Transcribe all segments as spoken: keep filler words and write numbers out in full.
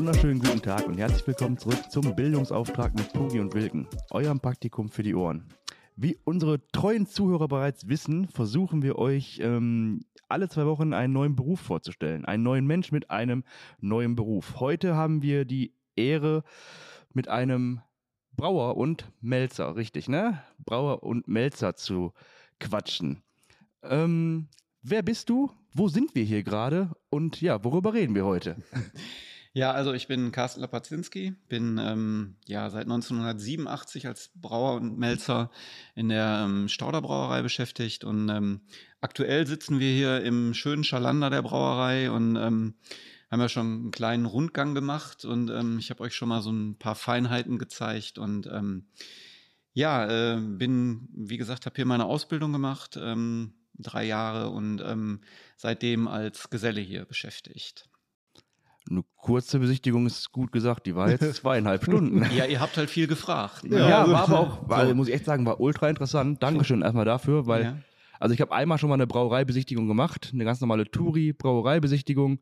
wunderschönen guten Tag und herzlich willkommen zurück zum Bildungsauftrag mit Pugi und Wilken, eurem Praktikum für die Ohren. Wie unsere treuen Zuhörer bereits wissen, versuchen wir euch ähm, alle zwei Wochen einen neuen Beruf vorzustellen. Einen neuen Mensch mit einem neuen Beruf. Heute haben wir die Ehre, mit einem Brauer und Melzer, richtig, ne? Brauer und Melzer zu quatschen. Ähm, wer bist du? Wo sind wir hier gerade? Und ja, worüber reden wir heute? Ja, also ich bin Carsten Lapazinski, bin ähm, ja seit neunzehnhundertsiebenundachtzig als Brauer und Melzer in der ähm, Stauder Brauerei beschäftigt und ähm, aktuell sitzen wir hier im schönen Schalander der Brauerei und ähm, haben ja schon einen kleinen Rundgang gemacht und ähm, ich habe euch schon mal so ein paar Feinheiten gezeigt und ähm, ja, äh, bin, wie gesagt, habe hier meine Ausbildung gemacht, ähm, drei Jahre und ähm, seitdem als Geselle hier beschäftigt. Eine kurze Besichtigung ist gut gesagt, die war jetzt zweieinhalb Stunden. Ja, ihr habt halt viel gefragt. Ne? Ja, Also, war aber auch, war, so. muss ich echt sagen, war ultra interessant. Dankeschön erstmal dafür, weil, Ja. also ich habe einmal schon mal eine Brauereibesichtigung gemacht, eine ganz normale Touri-Brauereibesichtigung.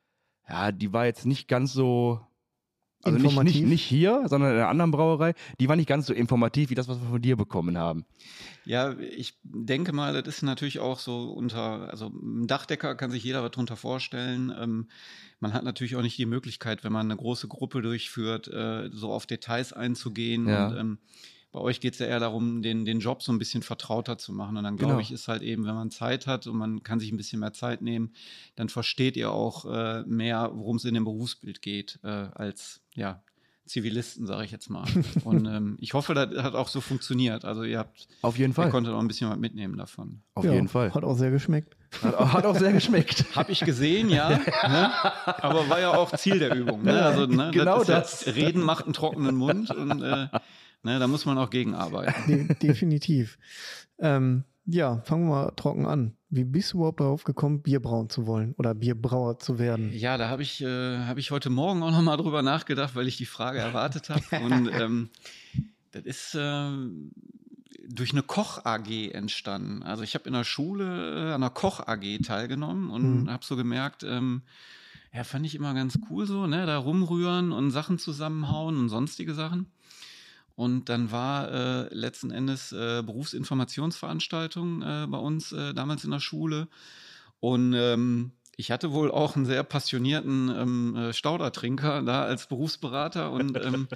Ja, die war jetzt nicht ganz so, also nicht, Informativ? nicht, nicht hier, sondern in einer anderen Brauerei, die war nicht ganz so informativ wie das, was wir von dir bekommen haben. Ja, ich denke mal, das ist natürlich auch so unter, also ein Dachdecker kann sich jeder was drunter vorstellen. Ähm, man hat natürlich auch nicht die Möglichkeit, wenn man eine große Gruppe durchführt, äh, so auf Details einzugehen. Ja. Und ähm, bei euch geht es ja eher darum, den, den Job so ein bisschen vertrauter zu machen. Und dann glaube Genau. ich, ist halt eben, wenn man Zeit hat und man kann sich ein bisschen mehr Zeit nehmen, dann versteht ihr auch äh, mehr, worum es in dem Berufsbild geht, äh, als ja Zivilisten, sage ich jetzt mal. Und ähm, ich hoffe, das hat auch so funktioniert. Also ihr habt, Auf jeden Fall. ihr konntet auch ein bisschen was mitnehmen davon. Auf Ja, jeden Fall. Hat auch sehr geschmeckt. Hat, auch- hat auch sehr geschmeckt. Hab ich gesehen, ja. Ne? Aber war ja auch Ziel der Übung. Ne? Also ne, Genau ist das. Ja, Reden macht einen trockenen Mund und äh, ne, da muss man auch gegenarbeiten. De definitiv. Ähm, ja, fangen wir mal trocken an. Wie bist du überhaupt darauf gekommen, Bier brauen zu wollen oder Bierbrauer zu werden? Ja, da habe ich, äh, hab ich heute Morgen auch nochmal drüber nachgedacht, weil ich die Frage erwartet habe. Und ähm, das ist äh, durch eine Koch-A G entstanden. Also ich habe in der Schule äh, an einer Koch-A G teilgenommen und Mhm. habe so gemerkt, ähm, ja, fand ich immer ganz cool so, ne, da rumrühren und Sachen zusammenhauen und sonstige Sachen. Und dann war äh, letzten Endes äh, Berufsinformationsveranstaltung äh, bei uns äh, damals in der Schule. Und ähm, ich hatte wohl auch einen sehr passionierten ähm, äh, Staudertrinker da als Berufsberater. Und ähm,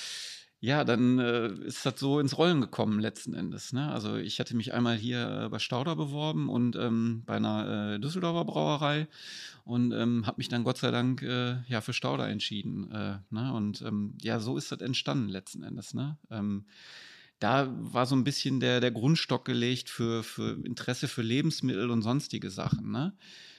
ja, dann äh, ist das so ins Rollen gekommen letzten Endes. Ne? Also ich hatte mich einmal hier äh, bei Stauder beworben und ähm, bei einer äh, Düsseldorfer Brauerei und ähm, habe mich dann Gott sei Dank äh, ja für Stauder entschieden. Äh, ne? Und ähm, ja, so ist das entstanden letzten Endes. Ne? Ähm, da war so ein bisschen der, der Grundstock gelegt für, für Interesse für Lebensmittel und sonstige Sachen. Ne?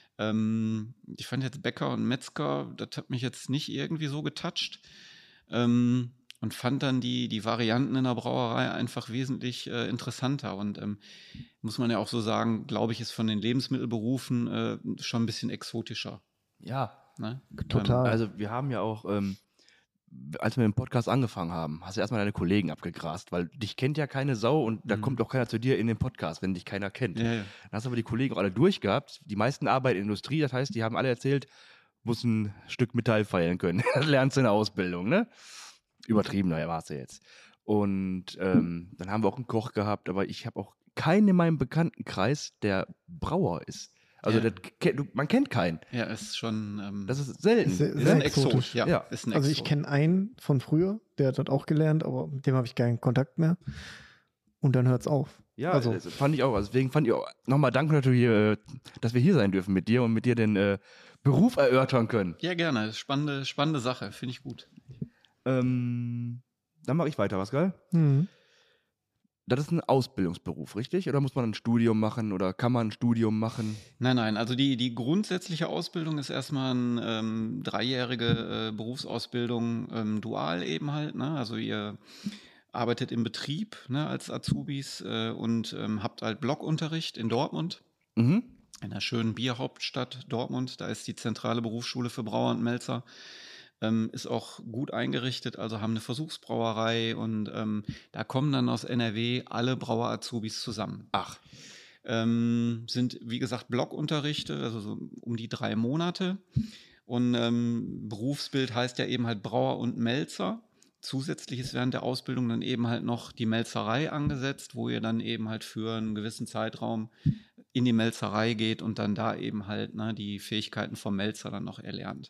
Ähm, ich fand jetzt Bäcker und Metzger, das hat mich jetzt nicht irgendwie so getoucht. Ähm, und fand dann die, die Varianten in der Brauerei einfach wesentlich äh, interessanter. Und ähm, muss man ja auch so sagen, glaube ich, ist von den Lebensmittelberufen äh, schon ein bisschen exotischer. Ja, Ne? Total. also wir haben ja auch, ähm, als wir mit dem Podcast angefangen haben, hast du erstmal deine Kollegen abgegrast, weil dich kennt ja keine Sau und da Mhm. kommt auch keiner zu dir in den Podcast, wenn dich keiner kennt. Ja, ja. Dann hast du aber die Kollegen auch alle durchgehabt. Die meisten arbeiten in der Industrie, das heißt, die haben alle erzählt, muss ein Stück Metall feilen können. Das lernst du in der Ausbildung, ne? Übertrieben, naja, warst du jetzt. Und ähm, dann haben wir auch einen Koch gehabt, aber ich habe auch keinen in meinem Bekanntenkreis, der Brauer ist. Also Ja. das, ke- du- man kennt keinen. Ja, ist schon ähm, Das ist selten. Ist sehr- ist sehr ein exotisch. Exot. Ja, Ja. ist ein Also ich Exot. kenne einen von früher, der hat das auch gelernt, aber mit dem habe ich keinen Kontakt mehr. Und dann hört es auf. Ja, also das fand ich auch. Also deswegen fand ich auch nochmal danke natürlich, äh, dass wir hier sein dürfen mit dir und mit dir den äh, Beruf erörtern können. Ja, gerne. Spannende, spannende Sache. Finde ich gut. Ähm, dann mache ich weiter, was geil? mhm. Das ist ein Ausbildungsberuf, richtig? Oder muss man ein Studium machen oder kann man ein Studium machen? Nein, nein, also die, die grundsätzliche Ausbildung ist erstmal eine ähm, dreijährige äh, Berufsausbildung, ähm, dual eben halt. Ne? Also ihr arbeitet im Betrieb, ne, als Azubis äh, und ähm, habt halt Blockunterricht in Dortmund, Mhm. in der schönen Bierhauptstadt Dortmund. Da ist die zentrale Berufsschule für Brauer und Melzer. Ähm, ist auch gut eingerichtet, also haben eine Versuchsbrauerei und ähm, da kommen dann aus N R W alle Brauer-Azubis zusammen. Ach, Ähm, sind, wie gesagt, Blockunterrichte, also so um die drei Monate. Und ähm, Berufsbild heißt ja eben halt Brauer und Melzer. Zusätzlich ist während der Ausbildung dann eben halt noch die Melzerei angesetzt, wo ihr dann eben halt für einen gewissen Zeitraum in die Melzerei geht und dann da eben halt ne, die Fähigkeiten vom Melzer dann noch erlernt.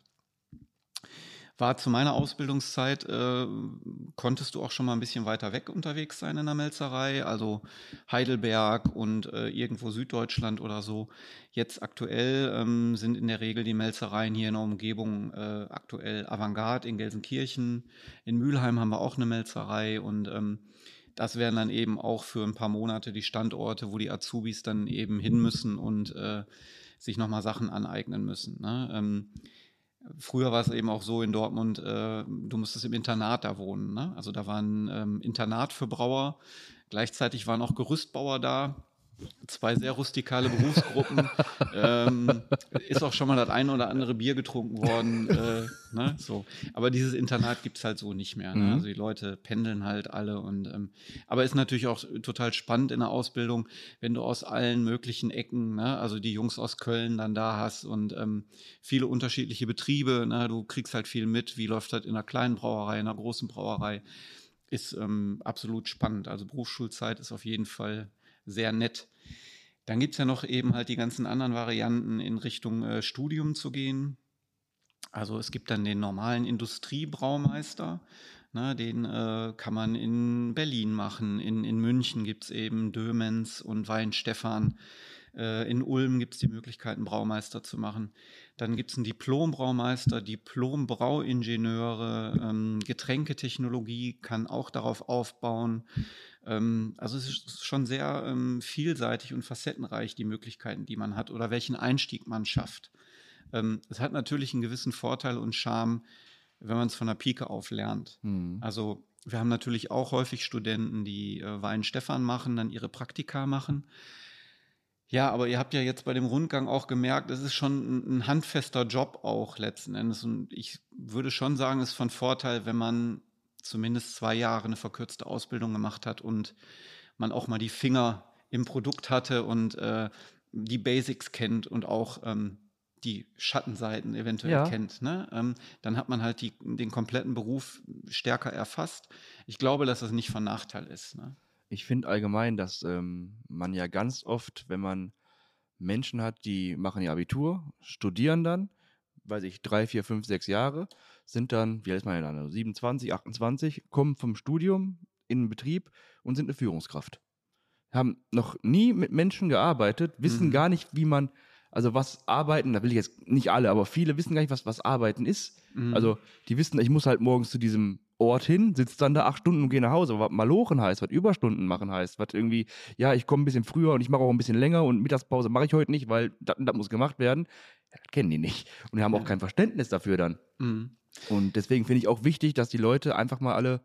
War zu meiner Ausbildungszeit, äh, konntest du auch schon mal ein bisschen weiter weg unterwegs sein in der Melzerei, also Heidelberg und äh, irgendwo Süddeutschland oder so. Jetzt aktuell ähm, sind in der Regel die Melzereien hier in der Umgebung äh, aktuell Avantgarde in Gelsenkirchen. In Mülheim haben wir auch eine Melzerei und ähm, das wären dann eben auch für ein paar Monate die Standorte, wo die Azubis dann eben hin müssen und äh, sich nochmal Sachen aneignen müssen. Ne? Ähm, Früher war es eben auch so in Dortmund, äh, du musstest im Internat da wohnen. Ne? Also da war ein ähm, Internat für Brauer. Gleichzeitig waren auch Gerüstbauer da. Zwei sehr rustikale Berufsgruppen. ähm, ist auch schon mal das ein oder andere Bier getrunken worden. Äh, ne? So. Aber dieses Internat gibt es halt so nicht mehr. Ne? Mhm. Also die Leute pendeln halt alle. Und, ähm, aber ist natürlich auch total spannend in der Ausbildung, wenn du aus allen möglichen Ecken, ne? Also die Jungs aus Köln dann da hast und ähm, viele unterschiedliche Betriebe. Ne? Du kriegst halt viel mit, wie läuft das in einer kleinen Brauerei, in einer großen Brauerei. Ist ähm, absolut spannend. Also Berufsschulzeit ist auf jeden Fall sehr nett. Dann gibt es ja noch eben halt die ganzen anderen Varianten in Richtung äh, Studium zu gehen. Also es gibt dann den normalen Industriebraumeister, ne, den äh, kann man in Berlin machen, in, in München gibt es eben Dömens und Weinstefan, äh, in Ulm gibt es die Möglichkeit, einen Braumeister zu machen. Dann gibt es einen Diplom-Braumeister, Diplom-Brauingenieure, ähm, Getränketechnologie kann auch darauf aufbauen. Ähm, also es ist schon sehr ähm, vielseitig und facettenreich, die Möglichkeiten, die man hat oder welchen Einstieg man schafft. Ähm, es hat natürlich einen gewissen Vorteil und Charme, wenn man es von der Pike auf lernt. Mhm. Also wir haben natürlich auch häufig Studenten, die äh, Weinstefan machen, dann ihre Praktika machen. Ja, aber ihr habt ja jetzt bei dem Rundgang auch gemerkt, es ist schon ein, ein handfester Job auch letzten Endes. Und ich würde schon sagen, es ist von Vorteil, wenn man zumindest zwei Jahre eine verkürzte Ausbildung gemacht hat und man auch mal die Finger im Produkt hatte und äh, die Basics kennt und auch ähm, die Schattenseiten eventuell Ja. kennt. Ne? Ähm, dann hat man halt die, den kompletten Beruf stärker erfasst. Ich glaube, dass das nicht von Nachteil ist. Ne? Ich finde allgemein, dass ähm, man ja ganz oft, wenn man Menschen hat, die machen ihr Abitur, studieren dann, weiß ich, drei, vier, fünf, sechs Jahre, sind dann, wie alt ist man denn dann, also siebenundzwanzig, achtundzwanzig, kommen vom Studium in den Betrieb und sind eine Führungskraft. Haben noch nie mit Menschen gearbeitet, wissen Mhm. gar nicht, wie man, also was Arbeiten, da will ich jetzt nicht alle, aber viele wissen gar nicht, was, was Arbeiten ist. Mhm. Also die wissen, ich muss halt morgens zu diesem Ort hin, sitze dann da acht Stunden und gehe nach Hause. Aber was Malochen heißt, was Überstunden machen heißt, was irgendwie, ja, ich komme ein bisschen früher und ich mache auch ein bisschen länger und Mittagspause mache ich heute nicht, weil das, das muss gemacht werden. Ja, das kennen die nicht. Und die haben Ja. auch kein Verständnis dafür dann. Mhm. Und deswegen finde ich auch wichtig, dass die Leute einfach mal alle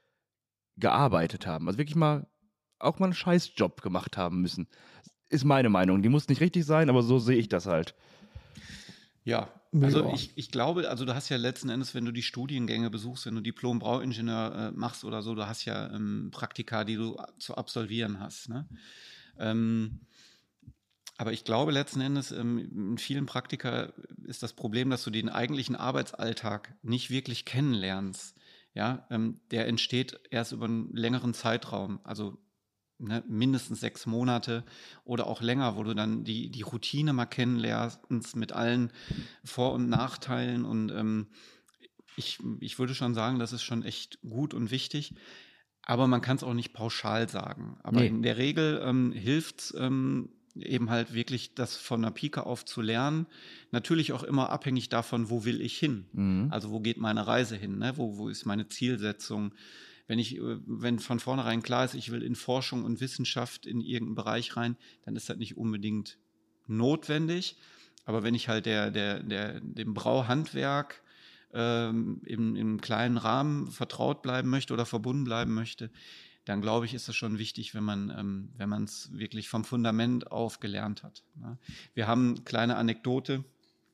gearbeitet haben. Also wirklich mal auch mal einen Scheißjob gemacht haben müssen. Ist meine Meinung. Die muss nicht richtig sein, aber so sehe ich das halt. Ja, also Ja. ich, ich glaube, also du hast ja letzten Endes, wenn du die Studiengänge besuchst, wenn du Diplom-Brauingenieur äh, machst oder so, du hast ja ähm, Praktika, die du zu absolvieren hast. Ne? Ähm, aber ich glaube letzten Endes, ähm, in vielen Praktika ist das Problem, dass du den eigentlichen Arbeitsalltag nicht wirklich kennenlernst. Ja, ähm, der entsteht erst über einen längeren Zeitraum. Also ne, mindestens sechs Monate oder auch länger, wo du dann die, die Routine mal kennenlernst mit allen Vor- und Nachteilen. Und ähm, ich, ich würde schon sagen, das ist schon echt gut und wichtig. Aber man kann es auch nicht pauschal sagen. Aber Nee. in der Regel ähm, hilft es ähm, eben halt wirklich, das von der Pike auf zu lernen. Natürlich auch immer abhängig davon, wo will ich hin? Mhm. Also wo geht meine Reise hin? Ne? Wo, wo ist meine Zielsetzung? Wenn ich, äh, wenn von vornherein klar ist, ich will in Forschung und Wissenschaft in irgendeinen Bereich rein, dann ist das nicht unbedingt notwendig. Aber wenn ich halt der, der, der, dem Brauhandwerk ähm, im, im kleinen Rahmen vertraut bleiben möchte oder verbunden bleiben möchte, dann glaube ich, ist es schon wichtig, wenn man ähm, wenn man es wirklich vom Fundament auf gelernt hat. Ne? Wir haben eine kleine Anekdote.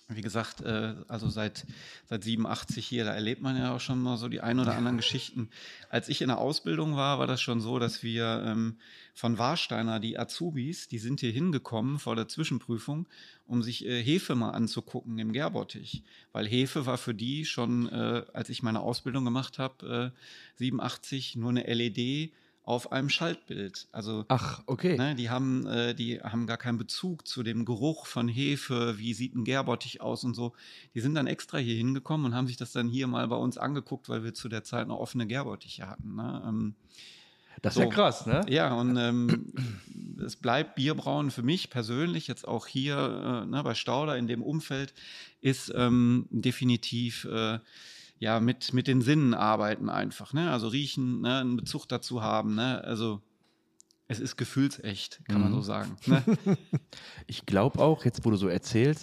wie gesagt, äh, also seit, seit siebenundachtzig hier, da erlebt man ja auch schon mal so die ein oder anderen Geschichten. Als ich in der Ausbildung war, war das schon so, dass wir ähm, von Warsteiner, die Azubis, die sind hier hingekommen vor der Zwischenprüfung, um sich äh, Hefe mal anzugucken im Gärbottich. Weil Hefe war für die schon, äh, als ich meine Ausbildung gemacht habe, äh, siebenundachtzig, nur eine L E D auf einem Schaltbild. Also Ach, okay. Ne, die haben, äh, die haben gar keinen Bezug zu dem Geruch von Hefe, wie sieht ein Gärbottich aus und so. Die sind dann extra hier hingekommen und haben sich das dann hier mal bei uns angeguckt, weil wir zu der Zeit noch offene Gärbottiche hatten. Ne? Ähm, Das ist so. ja krass, ne? Ja, und ähm, es bleibt Bierbrauen für mich persönlich, jetzt auch hier äh, ne, bei Stauder in dem Umfeld, ist ähm, definitiv äh, ja mit, mit den Sinnen arbeiten einfach. Ne? Also riechen, ne? Einen Bezug dazu haben. Ne? Also es ist gefühlsecht, kann man Mhm. so sagen. Ne? Ich glaube auch, jetzt wo du so erzählst,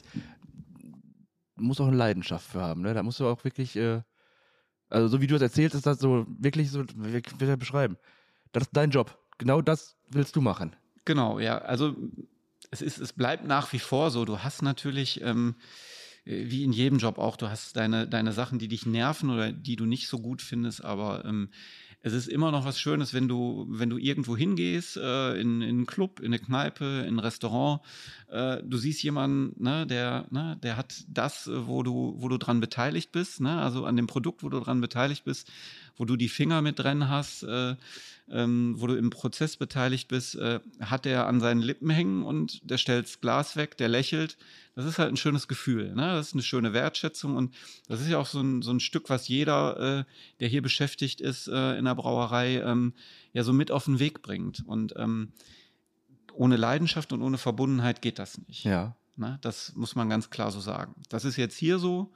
du musst auch eine Leidenschaft für haben, ne? Da musst du auch wirklich, äh, also so wie du es erzählst, ist das so wirklich so, wie will ich das beschreiben? Das ist dein Job. Genau das willst du machen. Genau, ja. Also es ist, es bleibt nach wie vor so. Du hast natürlich, ähm, wie in jedem Job auch, du hast deine, deine Sachen, die dich nerven oder die du nicht so gut findest, aber ähm, es ist immer noch was Schönes, wenn du, wenn du irgendwo hingehst, äh, in, in einen Club, in eine Kneipe, in ein Restaurant, äh, du siehst jemanden, ne, der, ne, der hat das, wo du, wo du dran beteiligt bist, ne, also an dem Produkt, wo du dran beteiligt bist, wo du die Finger mit drin hast, äh, ähm, wo du im Prozess beteiligt bist, äh, hat der an seinen Lippen hängen und der stellt das Glas weg, der lächelt. Das ist halt ein schönes Gefühl, ne? Das ist eine schöne Wertschätzung und das ist ja auch so ein, so ein Stück, was jeder, äh, der hier beschäftigt ist äh, in der Brauerei, ähm, ja so mit auf den Weg bringt. Und ähm, ohne Leidenschaft und ohne Verbundenheit geht das nicht. Ja. Ne? Das muss man ganz klar so sagen. Das ist jetzt hier so,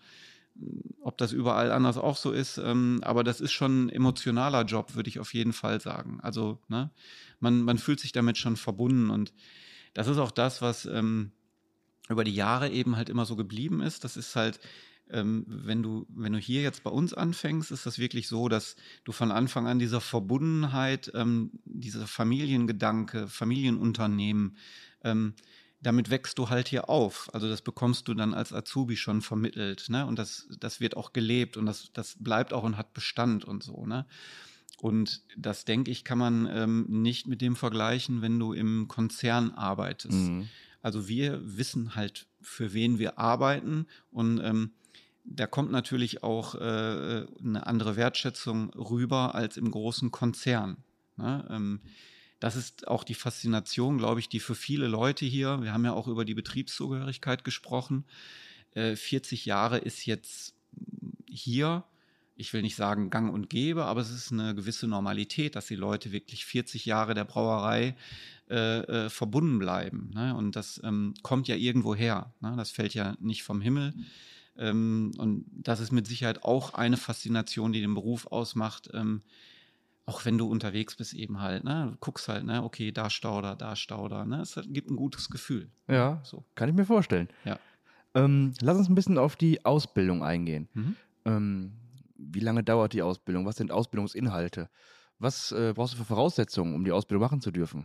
ob das überall anders auch so ist, ähm, aber das ist schon ein emotionaler Job, würde ich auf jeden Fall sagen. Also ne? man, man fühlt sich damit schon verbunden und das ist auch das, was ähm, über die Jahre eben halt immer so geblieben ist. Das ist halt, ähm, wenn du, wenn du hier jetzt bei uns anfängst, ist das wirklich so, dass du von Anfang an dieser Verbundenheit, ähm, dieser Familiengedanke, Familienunternehmen, ähm, damit wächst du halt hier auf. Also das bekommst du dann als Azubi schon vermittelt, ne? Und das, das wird auch gelebt und das, das bleibt auch und hat Bestand und so, ne? Und das, denke ich, kann man ähm, nicht mit dem vergleichen, wenn du im Konzern arbeitest. Mhm. Also wir wissen halt, für wen wir arbeiten und ähm, da kommt natürlich auch äh, eine andere Wertschätzung rüber als im großen Konzern. Ne? Ähm, das ist auch die Faszination, glaube ich, die für viele Leute hier, wir haben ja auch über die Betriebszugehörigkeit gesprochen, äh, vierzig Jahre ist jetzt hier, ich will nicht sagen gang und gäbe, aber es ist eine gewisse Normalität, dass die Leute wirklich vierzig Jahre der Brauerei äh, äh, verbunden bleiben. Ne? Und das ähm, kommt ja irgendwo her. Ne? Das fällt ja nicht vom Himmel. Ähm, und das ist mit Sicherheit auch eine Faszination, die den Beruf ausmacht. Ähm, auch wenn du unterwegs bist eben halt. Ne? Du guckst halt, ne? Okay, da Stauder, da Stauder. Ne? Es gibt ein gutes Gefühl. Ja, So. kann ich mir vorstellen. Ja. Ähm, lass uns ein bisschen auf die Ausbildung eingehen. Mhm. Ähm, wie lange dauert die Ausbildung? Was sind Ausbildungsinhalte? Was äh, brauchst du für Voraussetzungen, um die Ausbildung machen zu dürfen?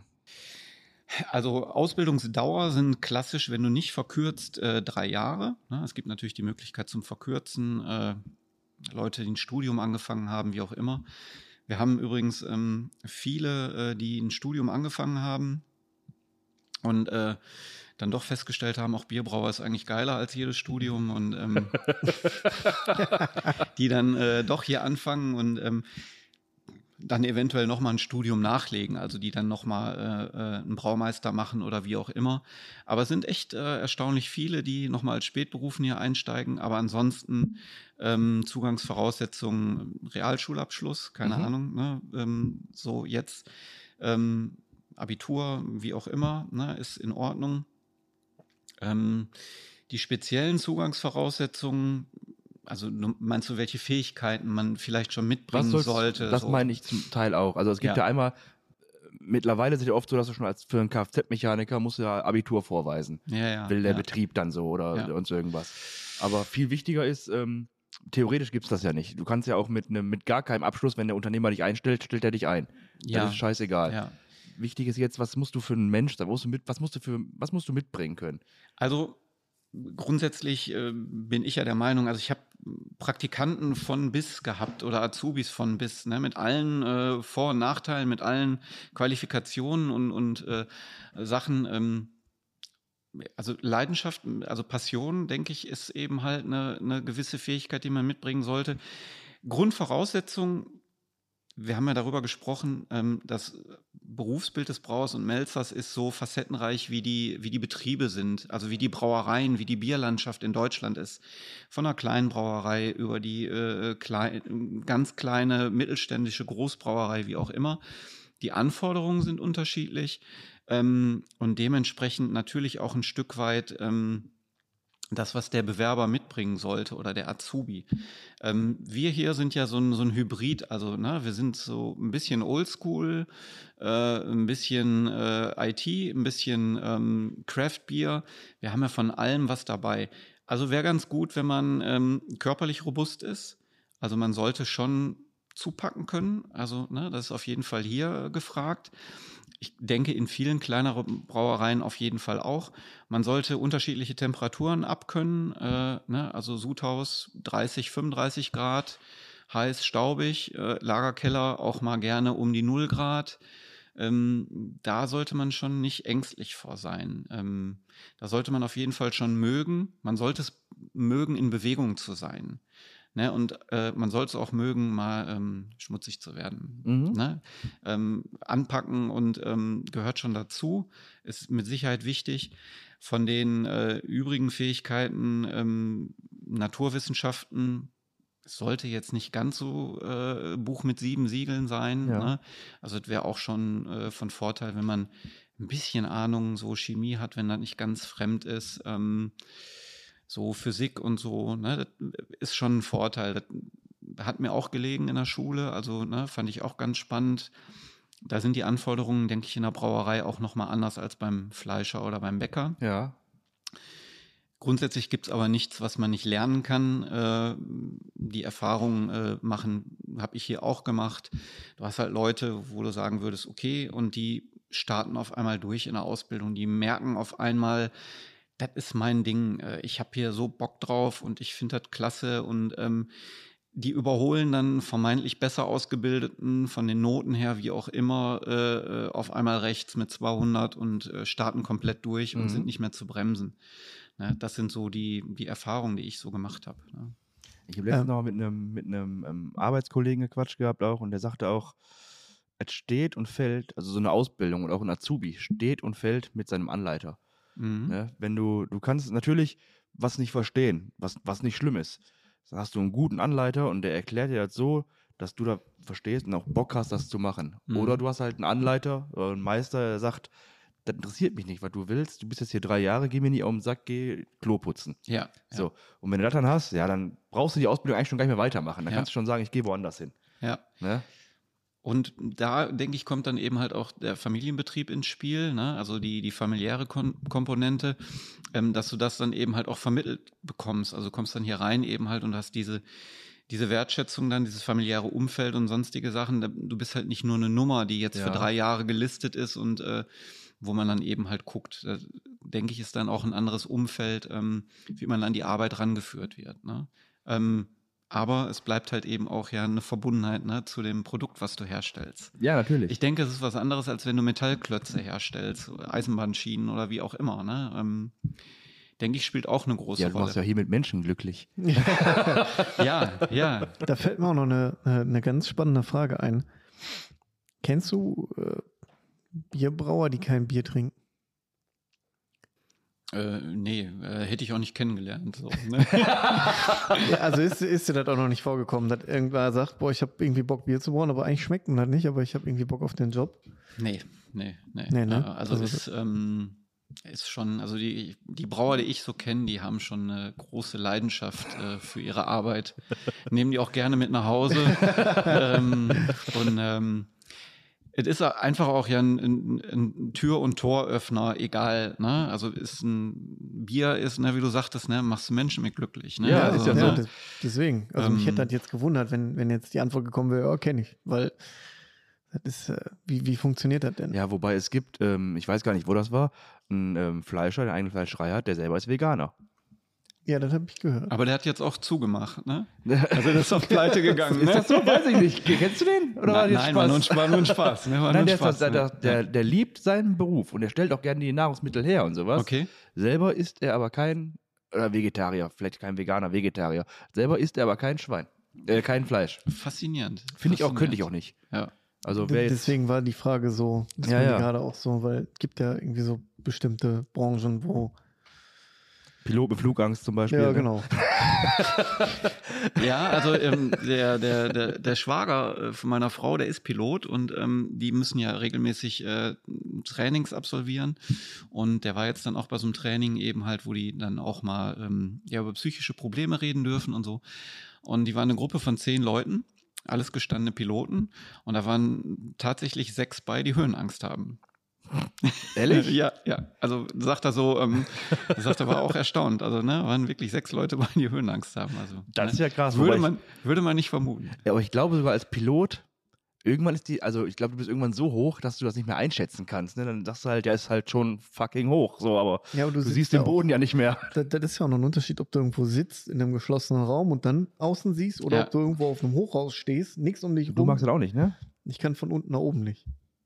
Also Ausbildungsdauer sind klassisch, wenn du nicht verkürzt, äh, drei Jahre. Ne? Es gibt natürlich die Möglichkeit zum Verkürzen. Äh, Leute, die ein Studium angefangen haben, wie auch immer. Wir haben übrigens ähm, viele, äh, die ein Studium angefangen haben und äh, dann doch festgestellt haben, auch Bierbrauer ist eigentlich geiler als jedes Studium und ähm, die dann äh, doch hier anfangen und ähm, dann eventuell nochmal ein Studium nachlegen, also die dann nochmal äh, äh, einen Braumeister machen oder wie auch immer. Aber es sind echt äh, erstaunlich viele, die nochmal als Spätberufen hier einsteigen. Aber ansonsten ähm, Zugangsvoraussetzungen, Realschulabschluss, keine Mhm. Ahnung, ne? ähm, so jetzt ähm, Abitur, wie auch immer, ne? Ist in Ordnung. Ähm, die speziellen Zugangsvoraussetzungen, also du- meinst du, welche Fähigkeiten man vielleicht schon mitbringen soll's- sollte? Das so? meine ich zum Teil auch. Also es gibt ja, Ja. einmal, äh, mittlerweile ist es ja oft so, dass du schon als für einen Kfz-Mechaniker musst du ja Abitur vorweisen. Ja, ja. Will der ja. Betrieb dann so oder Ja. sonst irgendwas. Aber viel wichtiger ist, ähm, theoretisch gibt es das ja nicht. Du kannst ja auch mit einem mit gar keinem Abschluss, wenn der Unternehmer dich einstellt, stellt er dich ein. Ja. Das ist scheißegal. Ja. Wichtig ist jetzt, was musst du für ein Mensch, da musst du mit, was musst du für, was musst du mitbringen können? Also grundsätzlich äh, bin ich ja der Meinung, also ich habe Praktikanten von bis gehabt oder Azubis von bis, ne, mit allen äh, Vor- und Nachteilen, mit allen Qualifikationen und, und äh, Sachen. Ähm, also Leidenschaft, also Passion, denke ich, ist eben halt eine, eine gewisse Fähigkeit, die man mitbringen sollte. Grundvoraussetzung, wir haben ja darüber gesprochen, ähm, das Berufsbild des Brauers und Melzers ist so facettenreich, wie die, wie die Betriebe sind, also wie die Brauereien, wie die Bierlandschaft in Deutschland ist. Von einer kleinen Brauerei über die äh, klein, ganz kleine, mittelständische Großbrauerei, wie auch immer. Die Anforderungen sind unterschiedlich ähm, und dementsprechend natürlich auch ein Stück weit ähm, das, was der Bewerber mitbringen sollte oder der Azubi. Ähm, wir hier sind ja so ein, so ein Hybrid, also ne, wir sind so ein bisschen Oldschool, äh, ein bisschen äh, I T, ein bisschen ähm, Craft Beer. Wir haben ja von allem was dabei. Also wäre ganz gut, wenn man ähm, körperlich robust ist. Also man sollte schon zupacken können. Also ne, das ist auf jeden Fall hier äh, gefragt. Ich denke, in vielen kleineren Brauereien auf jeden Fall auch. Man sollte unterschiedliche Temperaturen abkönnen. Äh, ne? Also Sudhaus dreißig, fünfunddreißig Grad, heiß, staubig. Äh, Lagerkeller auch mal gerne um die null Grad. Ähm, da sollte man schon nicht ängstlich vor sein. Ähm, da sollte man auf jeden Fall schon mögen. Man sollte es mögen, in Bewegung zu sein. Ne, und äh, man soll es auch mögen, mal ähm, schmutzig zu werden. Mhm. Ne? Ähm, anpacken und ähm, gehört schon dazu, ist mit Sicherheit wichtig. Von den äh, übrigen Fähigkeiten, ähm, Naturwissenschaften, sollte jetzt nicht ganz so äh, Buch mit sieben Siegeln sein. Ja. Ne? Also es wäre auch schon äh, von Vorteil, wenn man ein bisschen Ahnung so Chemie hat, wenn das nicht ganz fremd ist. Ähm, So Physik und so, ne, das ist schon ein Vorteil. Das hat mir auch gelegen in der Schule, also ne, fand ich auch ganz spannend. Da sind die Anforderungen, denke ich, in der Brauerei auch nochmal anders als beim Fleischer oder beim Bäcker. Ja. Grundsätzlich gibt es aber nichts, was man nicht lernen kann. Äh, die Erfahrung äh, machen, habe ich hier auch gemacht. Du hast halt Leute, wo du sagen würdest, okay, und die starten auf einmal durch in der Ausbildung, die merken auf einmal, das ist mein Ding. Ich habe hier so Bock drauf und ich finde das klasse. Und ähm, die überholen dann vermeintlich besser Ausgebildeten von den Noten her, wie auch immer, äh, auf einmal rechts mit zweihundert und äh, starten komplett durch und Mhm. sind nicht mehr zu bremsen. Ne, das sind so die, die Erfahrungen, die ich so gemacht habe. Ne. Ich habe letztens Ähm. noch mit einem mit einem ähm, Arbeitskollegen gequatscht gehabt auch und der sagte auch, es steht und fällt, also so eine Ausbildung und auch ein Azubi steht und fällt mit seinem Anleiter. Mhm. Ne? Wenn du, du kannst natürlich was nicht verstehen, was, was nicht schlimm ist. Dann hast du einen guten Anleiter und der erklärt dir das so, dass du da verstehst und auch Bock hast, das zu machen. Mhm. Oder du hast halt einen Anleiter oder einen Meister, der sagt, das interessiert mich nicht, was du willst. Du bist jetzt hier drei Jahre, geh mir nicht auf den Sack, geh Klo putzen. Ja. So. Und wenn du das dann hast, ja, dann brauchst du die Ausbildung eigentlich schon gar nicht mehr weitermachen. Dann Ja. kannst du schon sagen, ich gehe woanders hin. Ja. Ne? Und da, denke ich, kommt dann eben halt auch der Familienbetrieb ins Spiel, ne? Also die, die familiäre Kon- Komponente, ähm, dass du das dann eben halt auch vermittelt bekommst. Also kommst dann hier rein eben halt und hast diese, diese Wertschätzung dann, dieses familiäre Umfeld und sonstige Sachen. Du bist halt nicht nur eine Nummer, die jetzt Ja. für drei Jahre gelistet ist und äh, wo man dann eben halt guckt. Da, denke ich, ist dann auch ein anderes Umfeld, ähm, wie man an die Arbeit rangeführt wird, ne? Ähm, Aber es bleibt halt eben auch ja eine Verbundenheit, ne, zu dem Produkt, was du herstellst. Ja, natürlich. Ich denke, es ist was anderes, als wenn du Metallklötze herstellst, Eisenbahnschienen oder wie auch immer. Ne? Ähm, denke ich, spielt auch eine große ja, du Rolle. machst ja hier mit Menschen glücklich. Ja, ja. Da fällt mir auch noch eine, eine ganz spannende Frage ein. Kennst du äh, Bierbrauer, die kein Bier trinken? Äh, nee, äh, hätte ich auch nicht kennengelernt. So, ne? Ja, also ist, ist dir das auch noch nicht vorgekommen, dass irgendwer sagt, boah, ich habe irgendwie Bock, Bier zu brauen, aber eigentlich schmeckt mir das nicht, aber ich habe irgendwie Bock auf den Job? Nee, nee, nee. Nee, ne? Äh, Also, Also- ist, ähm, ist schon, also die, die Brauer, die ich so kenne, die haben schon eine große Leidenschaft äh, für ihre Arbeit. Nehmen die auch gerne mit nach Hause. ähm, und ähm, es ist einfach auch ja ein, ein, ein Tür- und Toröffner, egal, ne? Also ist ein Bier ist, ne, wie du sagtest, ne, machst du Menschen mit glücklich, ne? Ja, also, ist ja so. Ja, ne? das, deswegen. Also mich Ähm, hätte das jetzt gewundert, wenn, wenn jetzt die Antwort gekommen wäre, ja, kenne ich. Weil das ist, äh, wie, wie funktioniert das denn? Ja, wobei es gibt, ähm, ich weiß gar nicht, wo das war, ein ähm, Fleischer, der eine Fleischerei hat, der selber ist Veganer. Ja, das habe ich gehört. Aber der hat jetzt auch zugemacht, ne? Also der ist auf Pleite gegangen. Ist Ne? das so? Weiß ich nicht. Kennst du den? Oder Na, war das nein, Spaß? war nur, ein, war nur ein Spaß. Ne? War Nein, nur der, ein Spaß, ist das, der, ne? der, der liebt seinen Beruf und er stellt auch gerne die Nahrungsmittel her und sowas. Okay. Selber ist er aber kein, oder Vegetarier, vielleicht kein Veganer, Vegetarier. Selber isst er aber kein Schwein, äh, kein Fleisch. Faszinierend. Finde ich auch, Faszinierend. könnte ich auch nicht. Ja. Also wer jetzt, Deswegen war die Frage so, das Ja, war die ja. gerade auch so, weil es gibt ja irgendwie so bestimmte Branchen, wo. Pilot mit Flugangst zum Beispiel. Ja, ne? genau. Ja, also ähm, der, der, der, der Schwager äh, von meiner Frau, der ist Pilot und ähm, die müssen ja regelmäßig äh, Trainings absolvieren und der war jetzt dann auch bei so einem Training eben halt, wo die dann auch mal ähm, ja, über psychische Probleme reden dürfen und so. Und die waren eine Gruppe von zehn Leuten, alles gestandene Piloten und da waren tatsächlich sechs bei, die Höhenangst haben. Ehrlich? Ja, ja. Also sagt er so, ähm, sagt er war auch erstaunt. Also ne, waren wirklich sechs Leute, die Höhenangst haben. Also Das ne, ist ja krass. Würde wobei man, würde man nicht vermuten. ich, ja, aber ich glaube sogar als Pilot, irgendwann ist die, also ich glaube, du bist irgendwann so hoch, dass du das nicht mehr einschätzen kannst. Ne? Dann sagst du halt, ja, ist halt schon fucking hoch. So, aber Ja, aber du, sitzt siehst ja den Boden auch, ja nicht mehr. Das, das ist ja auch noch ein Unterschied, ob du irgendwo sitzt in einem geschlossenen Raum und dann außen siehst oder Ja. ob du irgendwo auf einem Hochhaus stehst, nichts um dich Du rum. magst das auch nicht, ne? Ich kann von unten nach oben nicht.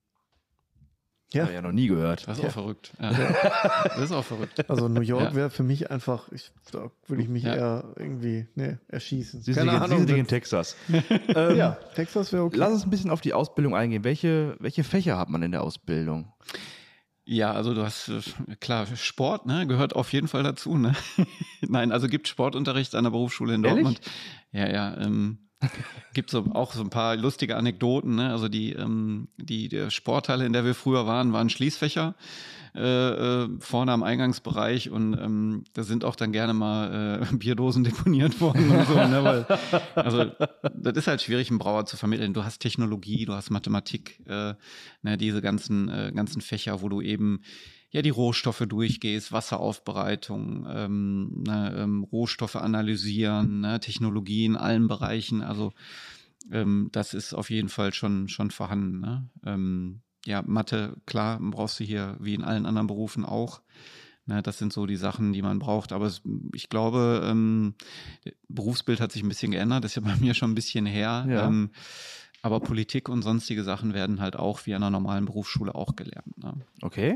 Ja. Hab ich ja noch nie gehört. Das ist Ja. auch verrückt. Ja. Das ist auch verrückt. Also New York Ja. wäre für mich einfach, ich, da würde ich mich Ja. eher irgendwie nee, erschießen. Sie sind Keine nicht, Sie Ahnung. sind nicht in das- Texas. ähm, ja, Texas wäre okay. Lass uns ein bisschen auf die Ausbildung eingehen. Welche, welche Fächer hat man in der Ausbildung? Ja, also du hast, äh, klar, Sport, ne, gehört auf jeden Fall dazu, ne? Nein, also gibt Sportunterricht an der Berufsschule in Ehrlich? Dortmund. Ja, ja, ähm, gibt so auch so ein paar lustige Anekdoten, ne? Also die, ähm, die, der Sporthalle, in der wir früher waren, waren Schließfächer äh, äh, vorne am Eingangsbereich und ähm, da sind auch dann gerne mal äh, Bierdosen deponiert worden und so, ne? Weil, also das ist halt schwierig, einen Brauer zu vermitteln. Du hast Technologie, du hast Mathematik, äh, ne, diese ganzen, äh, ganzen Fächer, wo du eben ja die Rohstoffe durchgehst, Wasseraufbereitung, ähm, ne, ähm, Rohstoffe analysieren, ne, Technologie in allen Bereichen. Also ähm, das ist auf jeden Fall schon, schon vorhanden. Ne? Ähm, ja, Mathe, klar, brauchst du hier wie in allen anderen Berufen auch. Ne, das sind so die Sachen, die man braucht. Aber es, ich glaube, ähm, das Berufsbild hat sich ein bisschen geändert. Das ist ja bei mir schon ein bisschen her. Ja. Ähm, aber Politik und sonstige Sachen werden halt auch wie an einer normalen Berufsschule auch gelernt. Ne? Okay.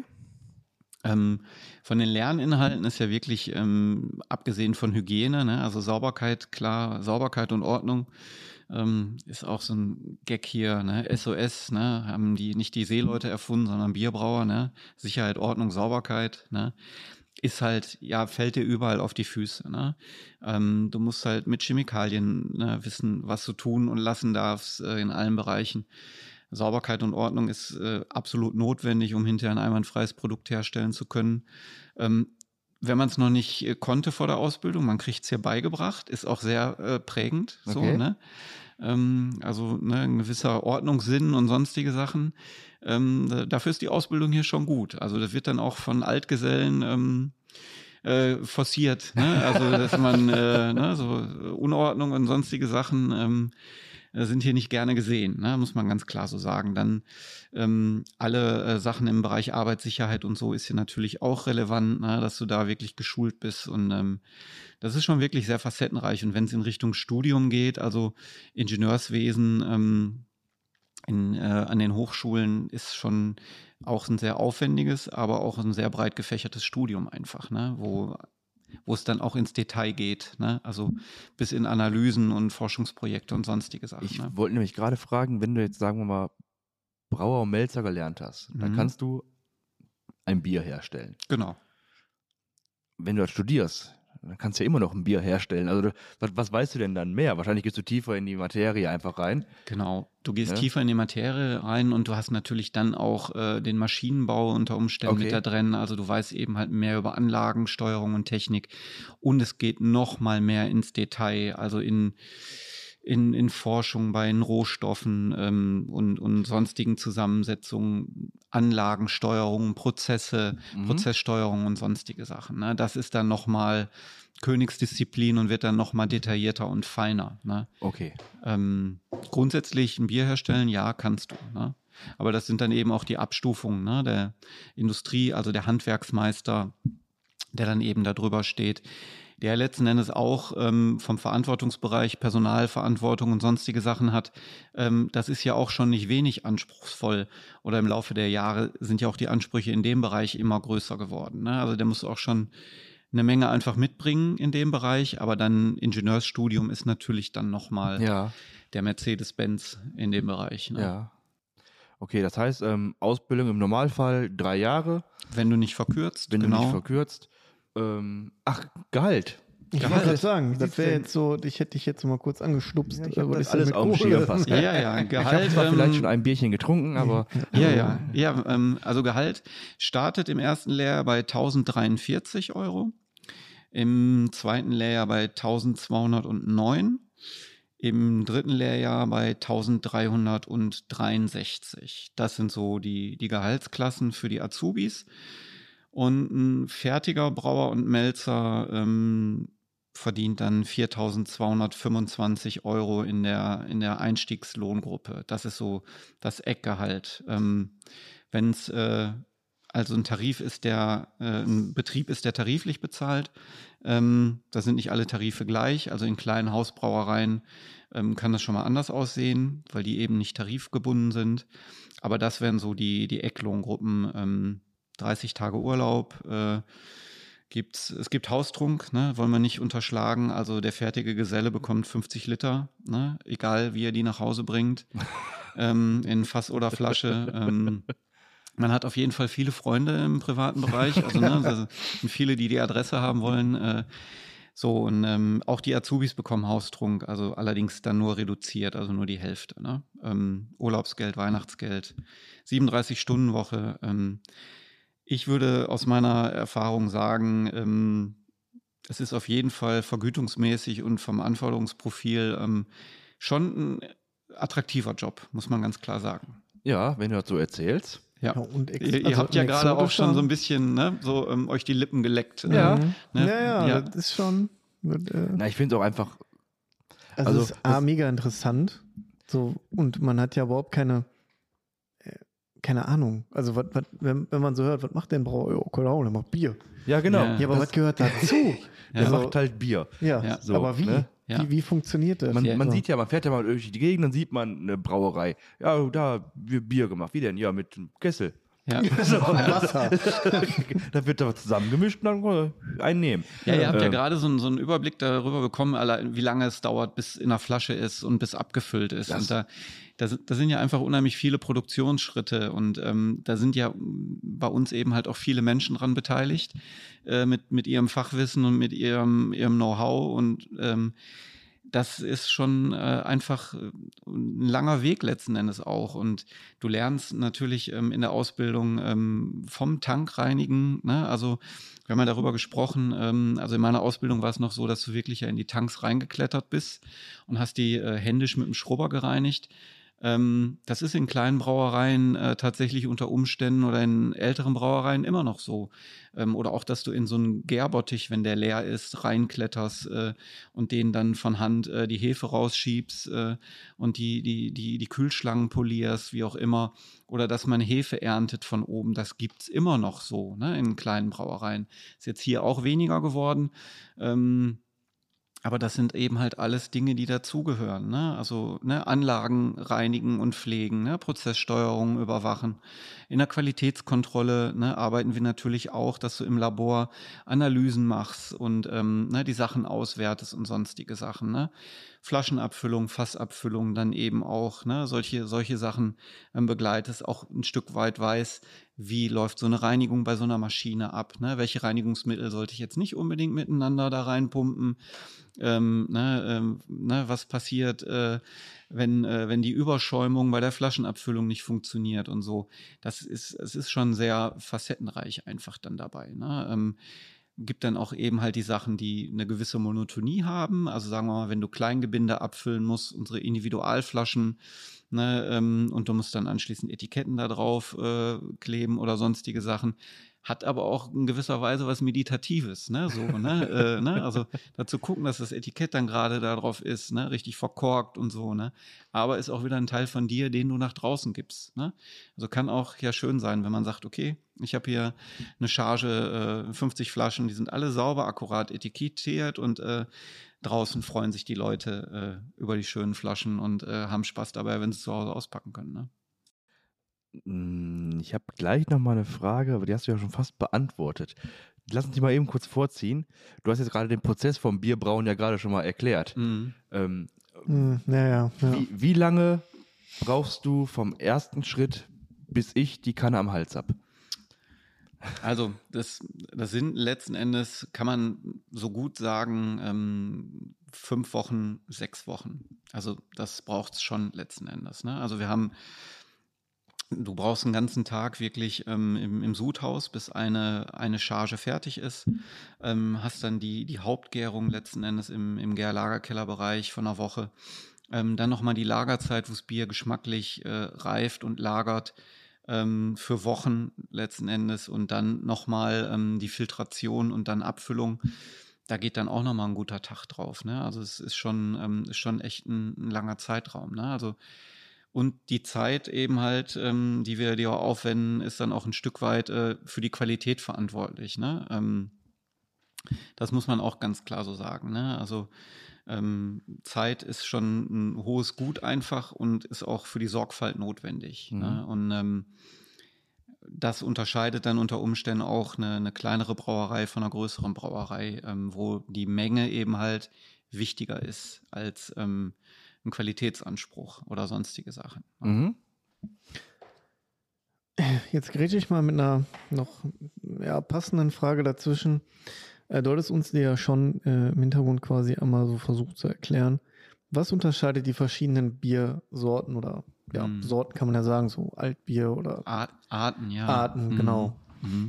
Ähm, von den Lerninhalten ist ja wirklich, ähm, abgesehen von Hygiene, ne, also Sauberkeit, klar, Sauberkeit und Ordnung ähm, ist auch so ein Gag hier, ne, S O S, ne, haben die nicht die Seeleute erfunden, sondern Bierbrauer, ne, Sicherheit, Ordnung, Sauberkeit, ne, ist halt, ja, fällt dir überall auf die Füße, ne, ähm, du musst halt mit Chemikalien ne, wissen, was du tun und lassen darfst äh, in allen Bereichen. Sauberkeit und Ordnung ist äh, absolut notwendig, um hinterher ein einwandfreies Produkt herstellen zu können. Ähm, wenn man es noch nicht äh, konnte vor der Ausbildung, man kriegt es hier beigebracht, ist auch sehr äh, prägend. So, Okay. ne? ähm, also ne, ein gewisser Ordnungssinn und sonstige Sachen. Ähm, da, dafür ist die Ausbildung hier schon gut. Also das wird dann auch von Altgesellen ähm, äh, forciert. Ne? Also dass man äh, ne, so Unordnung und sonstige Sachen ähm, sind hier nicht gerne gesehen, ne? Muss man ganz klar so sagen. Dann ähm, alle äh, Sachen im Bereich Arbeitssicherheit und so ist hier natürlich auch relevant, ne? Dass du da wirklich geschult bist und ähm, das ist schon wirklich sehr facettenreich. Und wenn es in Richtung Studium geht, also Ingenieurswesen ähm, in, äh, an den Hochschulen ist schon auch ein sehr aufwendiges, aber auch ein sehr breit gefächertes Studium einfach, ne? Wo wo es dann auch ins Detail geht, ne? Also bis in Analysen und Forschungsprojekte und sonstige Sachen. Ich Ne? wollte nämlich gerade fragen, wenn du jetzt, sagen wir mal, Brauer und Melzer gelernt hast, dann Mhm. kannst du ein Bier herstellen. Genau. Wenn du das studierst, dann kannst du ja immer noch ein Bier herstellen. Also du, was, was weißt du denn dann mehr? Wahrscheinlich gehst du tiefer in die Materie einfach rein. Genau. Du gehst Ne? tiefer in die Materie rein und du hast natürlich dann auch äh, den Maschinenbau unter Umständen Okay. mit da drin. Also du weißt eben halt mehr über Anlagensteuerung und Technik und es geht noch mal mehr ins Detail, also in in, in Forschung bei den Rohstoffen ähm, und, und sonstigen Zusammensetzungen, Anlagensteuerung, Prozesse, Mhm. Prozesssteuerung und sonstige Sachen. Ne? Das ist dann noch mal Königsdisziplin und wird dann noch mal detaillierter und feiner. Ne? Okay. Ähm, grundsätzlich ein Bier herstellen, ja, kannst du. Ne? Aber das sind dann eben auch die Abstufungen ne? Der Industrie, also der Handwerksmeister, der dann eben da drüber steht. der letzten Endes auch ähm, vom Verantwortungsbereich Personalverantwortung und sonstige Sachen hat, ähm, das ist ja auch schon nicht wenig anspruchsvoll. Oder im Laufe der Jahre sind ja auch die Ansprüche in dem Bereich immer größer geworden. Ne? Also der muss auch schon eine Menge einfach mitbringen in dem Bereich, aber dann Ingenieursstudium ist natürlich dann nochmal Ja. der Mercedes-Benz in dem Bereich. Ne? Ja. Okay, das heißt, ähm, Ausbildung im Normalfall drei Jahre. Wenn du nicht verkürzt, Wenn genau. du nicht verkürzt. Ähm, ach, Gehalt. Ich wollte gerade sagen, das wäre jetzt so, ich hätte dich jetzt mal kurz angestupst. Ja, ich hab Was das ist denn alles mit auf dem Kohle? Schirm fast. Ja, ja, Ich habe Gehalt. zwar ähm, vielleicht schon ein Bierchen getrunken, aber Ja, ja, ja. Ähm, also Gehalt startet im ersten Lehrjahr bei tausenddreiundvierzig Euro, im zweiten Lehrjahr bei tausendzweihundertneun, im dritten Lehrjahr bei tausenddreihundertdreiundsechzig. Das sind so die, die Gehaltsklassen für die Azubis. Und ein fertiger Brauer und Melzer ähm, verdient dann viertausendzweihundertfünfundzwanzig Euro in der, in der Einstiegslohngruppe. Das ist so das Eckgehalt. Ähm, Wenn es äh, also ein Tarif ist, der äh, ein Betrieb ist, der tariflich bezahlt, ähm, da sind nicht alle Tarife gleich. Also in kleinen Hausbrauereien ähm, kann das schon mal anders aussehen, weil die eben nicht tarifgebunden sind. Aber das wären so die, die Ecklohngruppen. Ähm, dreißig Tage Urlaub, äh, gibt's, es gibt Haustrunk, ne, wollen wir nicht unterschlagen. Also der fertige Geselle bekommt fünfzig Liter, ne, egal wie er die nach Hause bringt, ähm, in Fass oder Flasche. Ähm, man hat auf jeden Fall viele Freunde im privaten Bereich, also, ne, also viele, die die Adresse haben wollen. Äh, so, und ähm, auch die Azubis bekommen Haustrunk, also allerdings dann nur reduziert, also nur die Hälfte. Ne? Ähm, Urlaubsgeld, Weihnachtsgeld, siebenunddreißig-Stunden-Woche. Ähm, Ich würde aus meiner Erfahrung sagen, ähm, es ist auf jeden Fall vergütungsmäßig und vom Anforderungsprofil ähm, schon ein attraktiver Job, muss man ganz klar sagen. ja, wenn du das so erzählst. Ja. Ja, und ex- Ihr, ihr also habt ja ein gerade auch schon so ein exotischer- bisschen ne, so ähm, euch die Lippen geleckt. Ja. Ähm, ne? Ja, ja, Ja. das ist schon. Äh, Na, ich finde es auch einfach, Also, Also, es ist A, das- mega interessant. So, und man hat ja überhaupt keine, äh, keine Ahnung. Also, was, was, wenn, wenn man so hört, was macht denn Brauer? Ja, keine Ahnung, der macht Bier. ja genau. Ja. Ja, aber was gehört dazu? Der Also, macht halt Bier. ja, Ja. So, aber wie? ne? Ja. wie? Wie funktioniert das? Man, Ja. man So. sieht ja, man fährt ja mal durch die Gegend, dann sieht man eine Brauerei. Ja, da wird Bier gemacht. Wie denn? Ja, mit einem Kessel. Ja. So, Wasser. da wird da was zusammengemischt und dann äh, einen nehmen. Ja, ihr habt ja Ähm, gerade so, einen- so einen Überblick darüber bekommen, allein, wie lange es dauert, bis in der Flasche ist und bis abgefüllt ist. Das- und da, da, sind- da sind ja einfach unheimlich viele Produktionsschritte und ähm, da sind ja bei uns eben halt auch viele Menschen dran beteiligt, äh, mit, mit ihrem Fachwissen und mit ihrem, ihrem Know-how und ähm, das ist schon äh, einfach äh, ein langer Weg letzten Endes auch. Und du lernst natürlich ähm, in der Ausbildung ähm, vom Tankreinigen, ne? Also wir haben ja darüber gesprochen, ähm, also in meiner Ausbildung war es noch so, dass du wirklich ja in die Tanks reingeklettert bist und hast die äh, händisch mit dem Schrubber gereinigt. Ähm, das ist in kleinen Brauereien äh, tatsächlich unter Umständen oder in älteren Brauereien immer noch so. Ähm, oder auch, dass du in so einen Gärbottich, wenn der leer ist, reinkletterst äh, und den dann von Hand äh, die Hefe rausschiebst äh, und die, die, die, die Kühlschlangen polierst, wie auch immer. Oder dass man Hefe erntet von oben, das gibt's immer noch so, ne, in kleinen Brauereien. Ist jetzt hier auch weniger geworden. Ähm, Aber das sind eben halt alles Dinge, die dazugehören. Ne? Also ne, Anlagen reinigen und pflegen, ne? Prozesssteuerung überwachen. In der Qualitätskontrolle ne, arbeiten wir natürlich auch, dass du im Labor Analysen machst und ähm, ne, die Sachen auswertest und sonstige Sachen. Ne? Flaschenabfüllung, Fassabfüllung, dann eben auch ne, solche, solche Sachen ähm, begleitest, auch ein Stück weit weiß, wie läuft so eine Reinigung bei so einer Maschine ab. Ne? Welche Reinigungsmittel sollte ich jetzt nicht unbedingt miteinander da reinpumpen? Ähm, ne, ähm, ne, was passiert, äh, wenn, äh, wenn die Überschäumung bei der Flaschenabfüllung nicht funktioniert und so. Das ist, es ist schon sehr facettenreich einfach dann dabei. Ne? Ähm, gibt dann auch eben halt die Sachen, die eine gewisse Monotonie haben. Also sagen wir mal, wenn du Kleingebinde abfüllen musst, unsere Individualflaschen, ne, ähm, und du musst dann anschließend Etiketten da drauf äh, kleben oder sonstige Sachen, hat aber auch in gewisser Weise was Meditatives, ne, so, ne, äh, ne, also dazu gucken, dass das Etikett dann gerade da drauf ist, ne, richtig verkorkt und so, ne, aber ist auch wieder ein Teil von dir, den du nach draußen gibst, ne, also kann auch ja schön sein, wenn man sagt, okay, ich habe hier eine Charge, äh, fünfzig Flaschen, die sind alle sauber, akkurat etikettiert und äh, draußen freuen sich die Leute äh, über die schönen Flaschen und äh, haben Spaß dabei, wenn sie es zu Hause auspacken können, ne. Ich habe gleich noch mal eine Frage, aber die hast du ja schon fast beantwortet. Lass uns die mal eben kurz vorziehen. Du hast jetzt gerade den Prozess vom Bierbrauen ja gerade schon mal erklärt. Mhm. Ähm, Hm, ja, ja, ja. wie, wie lange brauchst du vom ersten Schritt, bis ich die Kanne am Hals habe? Also das, das sind letzten Endes, kann man so gut sagen, ähm, fünf Wochen, sechs Wochen. Also das braucht es schon letzten Endes, ne? Also wir haben, du brauchst einen ganzen Tag wirklich ähm, im, im Sudhaus, bis eine, eine Charge fertig ist. Ähm, hast dann die, die Hauptgärung letzten Endes im, im Gärlagerkellerbereich von einer Woche. Ähm, dann nochmal die Lagerzeit, wo das Bier geschmacklich äh, reift und lagert ähm, für Wochen letzten Endes. Und dann nochmal ähm, die Filtration und dann Abfüllung. Da geht dann auch nochmal ein guter Tag drauf, ne? Also es ist schon, ähm, ist schon echt ein, ein langer Zeitraum, ne? Also und die Zeit eben halt, ähm, die wir dir aufwenden, ist dann auch ein Stück weit äh, für die Qualität verantwortlich, ne? Ähm, das muss man auch ganz klar so sagen, ne? Also ähm, Zeit ist schon ein hohes Gut einfach und ist auch für die Sorgfalt notwendig, Mhm. ne? Und ähm, das unterscheidet dann unter Umständen auch eine, eine kleinere Brauerei von einer größeren Brauerei, ähm, wo die Menge eben halt wichtiger ist als ähm, ein Qualitätsanspruch oder sonstige Sachen. Mhm. Jetzt grätsche ich mal mit einer noch ja, passenden Frage dazwischen. Äh, du hattest uns die ja schon äh, im Hintergrund quasi einmal so versucht zu erklären. Was unterscheidet die verschiedenen Biersorten oder ja, Hm. Sorten kann man ja sagen, so Altbier oder Art, Arten, ja. Arten, Mhm. genau. Mhm.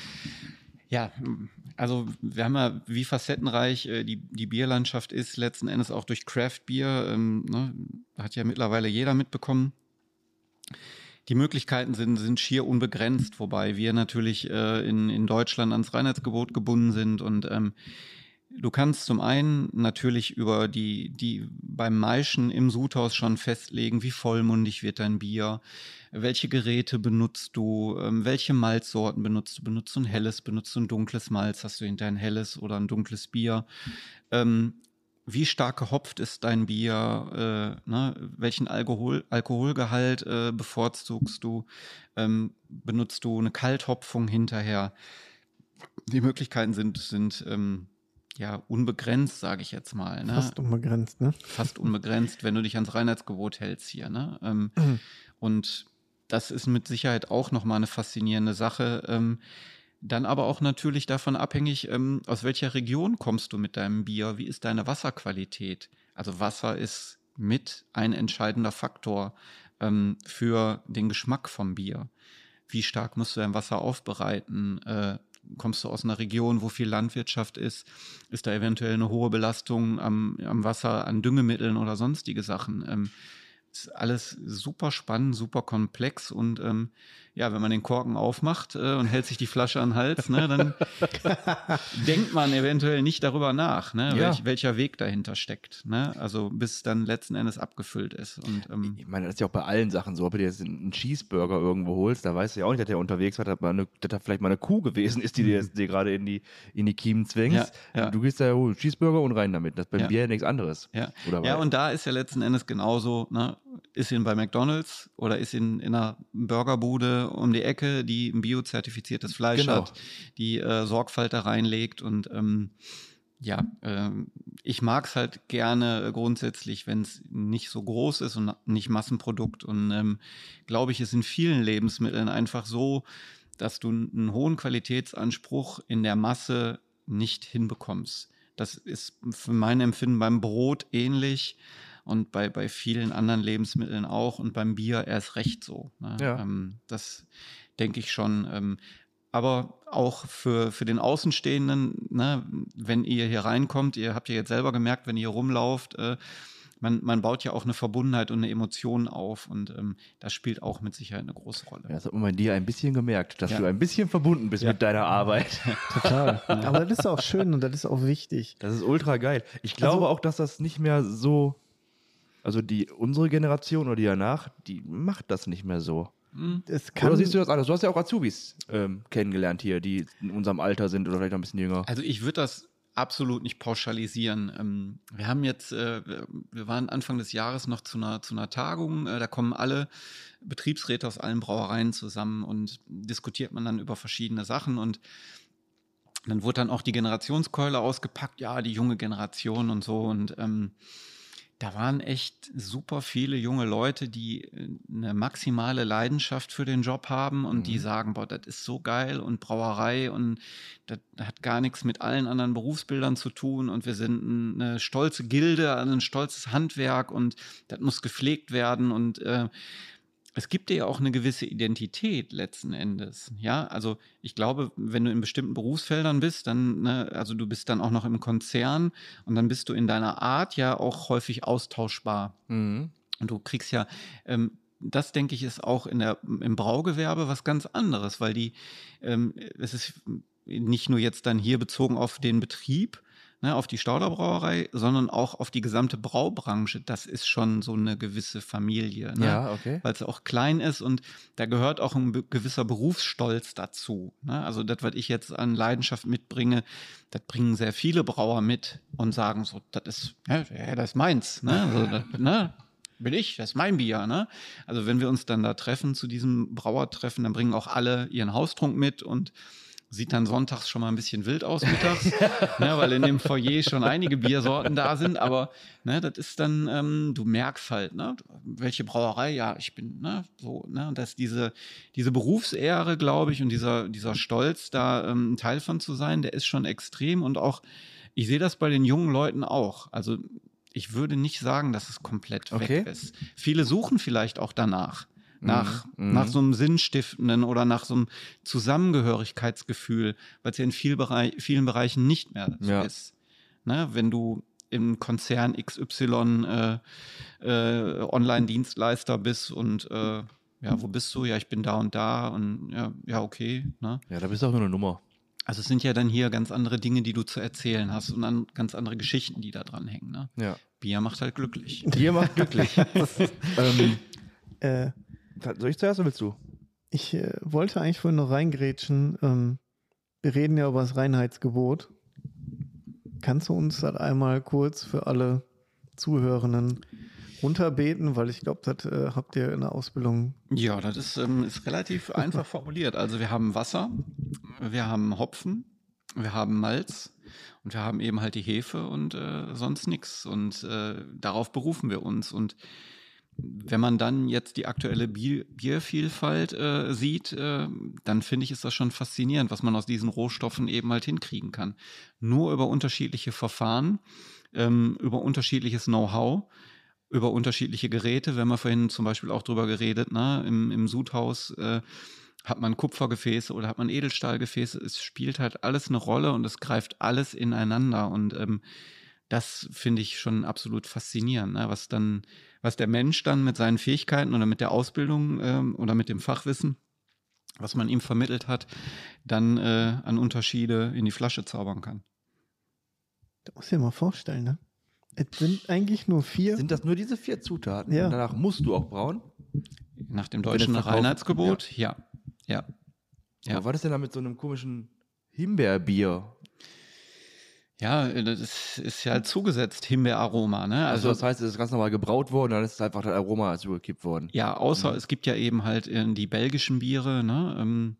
Ja, also wir haben ja, wie facettenreich äh, die, die Bierlandschaft ist, letzten Endes auch durch Craft Beer, ähm, ne, hat ja mittlerweile jeder mitbekommen. Die Möglichkeiten sind, sind schier unbegrenzt, wobei wir natürlich äh, in, in Deutschland ans Reinheitsgebot gebunden sind und ähm, du kannst zum einen natürlich über die, die beim Maischen im Sudhaus schon festlegen, wie vollmundig wird dein Bier, welche Geräte benutzt du, ähm, welche Malzsorten benutzt du, benutzt du ein helles, benutzt du ein dunkles Malz, hast du hinterher ein helles oder ein dunkles Bier, ähm, wie stark gehopft ist dein Bier, äh, ne? Welchen Alkohol, Alkoholgehalt äh, bevorzugst du, ähm, benutzt du eine Kalthopfung hinterher, die Möglichkeiten sind, sind ähm, ja unbegrenzt, sage ich jetzt mal. Ne? Fast unbegrenzt, ne? Fast unbegrenzt, wenn du dich ans Reinheitsgebot hältst hier. Ne? Ähm, und das ist mit Sicherheit auch nochmal eine faszinierende Sache. Ähm, dann aber auch natürlich davon abhängig, ähm, aus welcher Region kommst du mit deinem Bier, wie ist deine Wasserqualität? Also Wasser ist mit ein entscheidender Faktor ähm, für den Geschmack vom Bier. Wie stark musst du dein Wasser aufbereiten? Äh, kommst du aus einer Region, wo viel Landwirtschaft ist? Ist da eventuell eine hohe Belastung am, am Wasser, an Düngemitteln oder sonstige Sachen? Ähm, ist alles super spannend, super komplex und ähm, ja, wenn man den Korken aufmacht äh, und hält sich die Flasche an den Hals, ne, dann denkt man eventuell nicht darüber nach, ne, Ja. welch, welcher Weg dahinter steckt, ne, also bis dann letzten Endes abgefüllt ist. Und ähm, Ich meine, das ist ja auch bei allen Sachen so. Ob du dir jetzt einen Cheeseburger irgendwo holst, da weißt du ja auch nicht, dass der unterwegs war, dass, mal eine, dass da vielleicht mal eine Kuh gewesen ist, die dir, dir gerade in die, in die Kiemen zwingst. Ja, ja. Du gehst da, hol Cheeseburger und rein damit. Das ist beim Ja. Bier ja nichts anderes. Ja, Oder ja was? und da ist ja letzten Endes genauso, ne? Ist ihn bei McDonalds oder ist ihn in einer Burgerbude um die Ecke, die ein biozertifiziertes Fleisch Genau. hat, die äh, Sorgfalt da reinlegt und ähm, ja, ähm, ich mag es halt gerne äh, grundsätzlich, wenn es nicht so groß ist und nicht Massenprodukt und ähm, glaube ich, ist in vielen Lebensmitteln einfach so, dass du einen hohen Qualitätsanspruch in der Masse nicht hinbekommst. Das ist für mein Empfinden beim Brot ähnlich und bei, bei vielen anderen Lebensmitteln auch und beim Bier erst recht so. Ne? Ja. Ähm, das denke ich schon. Ähm, aber auch für, für den Außenstehenden, ne, wenn ihr hier reinkommt, ihr habt ja jetzt selber gemerkt, wenn ihr rumlauft, äh, man, man baut ja auch eine Verbundenheit und eine Emotion auf und ähm, das spielt auch mit Sicherheit eine große Rolle. Ja, das hat man bei dir ein bisschen gemerkt, dass Ja. du ein bisschen verbunden bist Ja. mit deiner Arbeit. Total. Aber das ist auch schön und das ist auch wichtig. Das ist ultra geil. Ich glaube Also- auch, dass das nicht mehr so, also die unsere Generation oder die danach, die macht das nicht mehr so. Es kann, Oder siehst du das anders? Du hast ja auch Azubis ähm, kennengelernt hier, die in unserem Alter sind oder vielleicht noch ein bisschen jünger. Also ich würde das absolut nicht pauschalisieren. Ähm, wir haben jetzt, äh, wir waren Anfang des Jahres noch zu einer, zu einer Tagung, äh, da kommen alle Betriebsräte aus allen Brauereien zusammen und diskutiert man dann über verschiedene Sachen und dann wurde dann auch die Generationskeule ausgepackt, ja, die junge Generation und so und ähm, da waren echt super viele junge Leute, die eine maximale Leidenschaft für den Job haben und mhm. die sagen, boah, das ist so geil und Brauerei und das hat gar nichts mit allen anderen Berufsbildern zu tun und wir sind eine stolze Gilde, ein stolzes Handwerk und das muss gepflegt werden und äh, es gibt dir ja auch eine gewisse Identität letzten Endes, ja, also ich glaube, wenn du in bestimmten Berufsfeldern bist, dann, ne, also du bist dann auch noch im Konzern und dann bist du in deiner Art ja auch häufig austauschbar Mhm. und du kriegst ja, ähm, das denke ich ist auch in der, im Braugewerbe was ganz anderes, weil die, ähm, es ist nicht nur jetzt dann hier bezogen auf den Betrieb, ne, auf die Stauder Brauerei, sondern auch auf die gesamte Braubranche. Das ist schon so eine gewisse Familie, ne? Ja, okay. Weil es auch klein ist und da gehört auch ein be- gewisser Berufsstolz dazu. Ne? Also das, was ich jetzt an Leidenschaft mitbringe, das bringen sehr viele Brauer mit und sagen so, das ist, ja, ja, das ist meins. Ne? Also, das, ne? Bin ich, das ist mein Bier. Ne? Also wenn wir uns dann da treffen zu diesem Brauertreffen, dann bringen auch alle ihren Haustrunk mit und sieht dann sonntags schon mal ein bisschen wild aus mittags, ne, weil in dem Foyer schon einige Biersorten da sind, aber ne, das ist dann, ähm, du merkst halt, ne, welche Brauerei, ja, ich bin, ne, so, ne, und dass diese, diese Berufsehre, glaube ich, und dieser, dieser Stolz, da ähm, ein Teil von zu sein, der ist schon extrem und auch, ich sehe das bei den jungen Leuten auch, also ich würde nicht sagen, dass es komplett Okay. weg ist. Viele suchen vielleicht auch danach. Nach, Mhm. nach so einem Sinnstiftenden oder nach so einem Zusammengehörigkeitsgefühl, weil es ja in viel Bereich, vielen Bereichen nicht mehr so Ja. ist. Ne? Wenn du im Konzern X Y äh, äh, Online-Dienstleister bist und äh, ja, wo bist du? Ja, ich bin da und da und ja, ja, okay. Ne? Ja, da bist du auch nur eine Nummer. Also es sind ja dann hier ganz andere Dinge, die du zu erzählen hast und dann ganz andere Geschichten, die da dran hängen. Ne? Ja. Bier macht halt glücklich. Bier macht glücklich. ähm, äh, soll ich zuerst oder willst du? ich äh, wollte eigentlich vorhin noch reingrätschen. Ähm, wir reden ja über das Reinheitsgebot. Kannst du uns das einmal kurz für alle Zuhörenden runterbeten? Weil ich glaube, das äh, habt ihr in der Ausbildung. Ja, das ist, ähm, ist relativ einfach formuliert. Also wir haben Wasser, wir haben Hopfen, wir haben Malz und wir haben eben halt die Hefe und äh, sonst nichts. Und äh, darauf berufen wir uns. Und wenn man dann jetzt die aktuelle Bier, Biervielfalt äh, sieht, äh, dann finde ich, ist das schon faszinierend, was man aus diesen Rohstoffen eben halt hinkriegen kann. Nur über unterschiedliche Verfahren, ähm, über unterschiedliches Know-how, über unterschiedliche Geräte. Wir haben ja vorhin zum Beispiel auch drüber geredet, ne? Im, im Sudhaus äh, hat man Kupfergefäße oder hat man Edelstahlgefäße. Es spielt halt alles eine Rolle und es greift alles ineinander. Und ähm, das finde ich schon absolut faszinierend, ne? Was dann, was der Mensch dann mit seinen Fähigkeiten oder mit der Ausbildung ähm, oder mit dem Fachwissen, was man ihm vermittelt hat, dann äh, an Unterschiede in die Flasche zaubern kann. Da musst du dir mal vorstellen, ne? Es sind eigentlich nur vier. Sind das nur diese vier Zutaten? Ja. Und danach musst du auch brauen? Nach dem Wenn deutschen es verkauft- Reinheitsgebot, ja. Ja. Ja. Aber was ist denn da mit so einem komischen Himbeerbier? Ja, das ist, ist ja halt zugesetzt, Himbeeraroma, ne? Also, Also, das heißt, es ist ganz normal gebraut worden, dann ist einfach das Aroma zugekippt worden. ja, außer Mhm. es gibt ja eben halt äh, die belgischen Biere, ne? Ähm,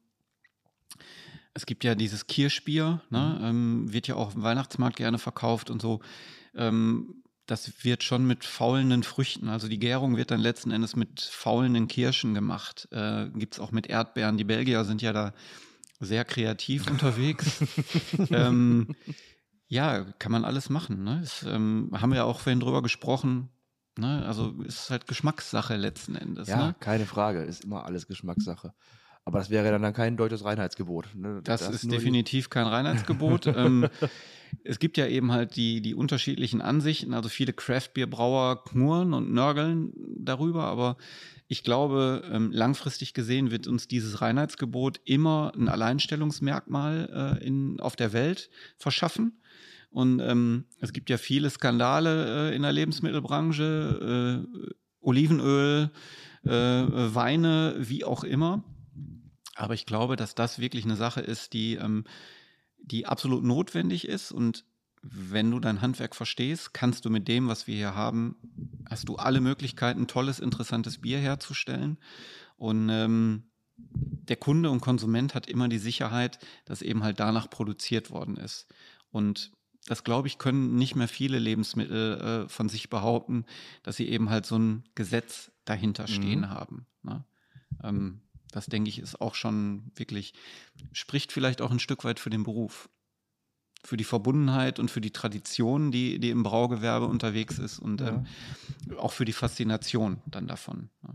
es gibt ja dieses Kirschbier, ne? Ähm, wird ja auch im Weihnachtsmarkt gerne verkauft und so. Ähm, das wird schon mit faulenden Früchten, also die Gärung wird dann letzten Endes mit faulenden Kirschen gemacht. Äh, gibt es auch mit Erdbeeren. Die Belgier sind ja da sehr kreativ unterwegs. ähm, ja, kann man alles machen. Ne? Das, ähm, haben wir ja auch vorhin drüber gesprochen. Ne? Also ist halt Geschmackssache letzten Endes. Ja, Ne? keine Frage, ist immer alles Geschmackssache. Aber das wäre dann, dann kein deutsches Reinheitsgebot. Ne? Das, das ist nur definitiv kein Reinheitsgebot. ähm, es gibt ja eben halt die, die unterschiedlichen Ansichten. Also viele Craft-Bier-Brauer knurren und nörgeln darüber, aber ich glaube, ähm, langfristig gesehen wird uns dieses Reinheitsgebot immer ein Alleinstellungsmerkmal äh, in, auf der Welt verschaffen. Und ähm, es gibt ja viele Skandale äh, in der Lebensmittelbranche, äh, Olivenöl, äh, Weine, wie auch immer. Aber ich glaube, dass das wirklich eine Sache ist, die, ähm, die absolut notwendig ist. Und wenn du dein Handwerk verstehst, kannst du mit dem, was wir hier haben, hast du alle Möglichkeiten, tolles, interessantes Bier herzustellen. Und ähm, der Kunde und Konsument hat immer die Sicherheit, dass eben halt danach produziert worden ist. Und das, glaube ich, können nicht mehr viele Lebensmittel äh, von sich behaupten, dass sie eben halt so ein Gesetz dahinter stehen Mhm. haben. Ne? Ähm, das, denke ich, ist auch schon wirklich, spricht vielleicht auch ein Stück weit für den Beruf. Für die Verbundenheit und für die Tradition, die, die im Braugewerbe unterwegs ist und Ja. ähm, auch für die Faszination dann davon. Ne?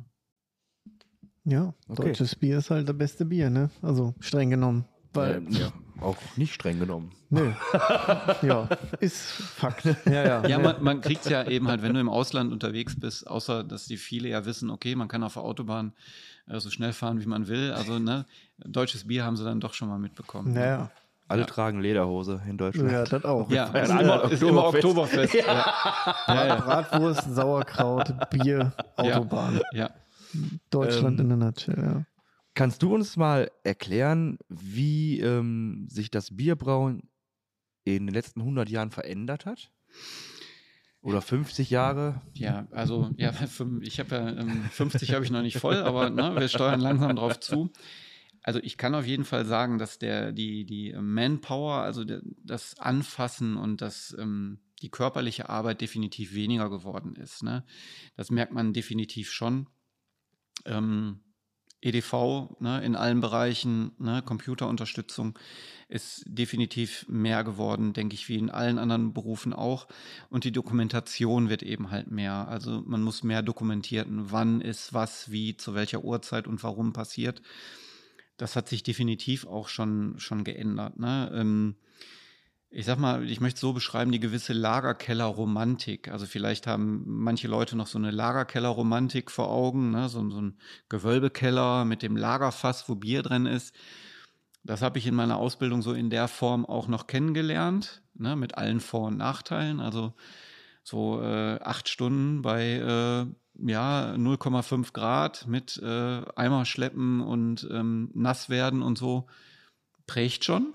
Ja, Okay. deutsches Bier ist halt das beste Bier, ne? Also streng genommen. Weil, Ähm, ja, auch nicht streng genommen. nö. Ja, ist Fakt. Ja, ja. Ja, ne? man, man kriegt es ja eben halt, wenn du im Ausland unterwegs bist, außer dass die viele ja wissen, okay, man kann auf der Autobahn äh, so schnell fahren, wie man will. Also, ne, deutsches Bier haben sie dann doch schon mal mitbekommen. Naja. Alle Ja. tragen Lederhose in Deutschland. Ja, das auch. Ja, feiern ist alle immer, ist immer Oktoberfest. Oktoberfest. Ja. Ja, ja. Bratwurst, Sauerkraut, Bier, Autobahn. Ja. Deutschland Ähm, in a nutshell, ja. Kannst du uns mal erklären, wie ähm, sich das Bierbrauen in den letzten hundert Jahren verändert hat? Oder fünfzig Jahre? Ja, also ja, fünf- ich habe ja ähm, fünfzig habe ich noch nicht voll, aber ne, wir steuern langsam drauf zu. Also ich kann auf jeden Fall sagen, dass der die die Manpower, also der, das Anfassen und das ähm, die körperliche Arbeit definitiv weniger geworden ist. Ne? Das merkt man definitiv schon. Ähm, E D V, ne, in allen Bereichen, ne, Computerunterstützung ist definitiv mehr geworden, denke ich, wie in allen anderen Berufen auch. Und die Dokumentation wird eben halt mehr. Also man muss mehr dokumentieren, wann ist was, wie, zu welcher Uhrzeit und warum passiert. Das hat sich definitiv auch schon, schon geändert. Ne? Ähm, ich sag mal, ich möchte es so beschreiben, die gewisse Lagerkeller-Romantik. Also vielleicht haben manche Leute noch so eine Lagerkeller-Romantik vor Augen, ne? so, so ein Gewölbekeller mit dem Lagerfass, wo Bier drin ist. Das habe ich in meiner Ausbildung so in der Form auch noch kennengelernt, ne? Mit allen Vor- und Nachteilen. Also so äh, acht Stunden bei äh, ja, null Komma fünf Grad mit äh, Eimer schleppen und ähm, nass werden und so. Prägt schon,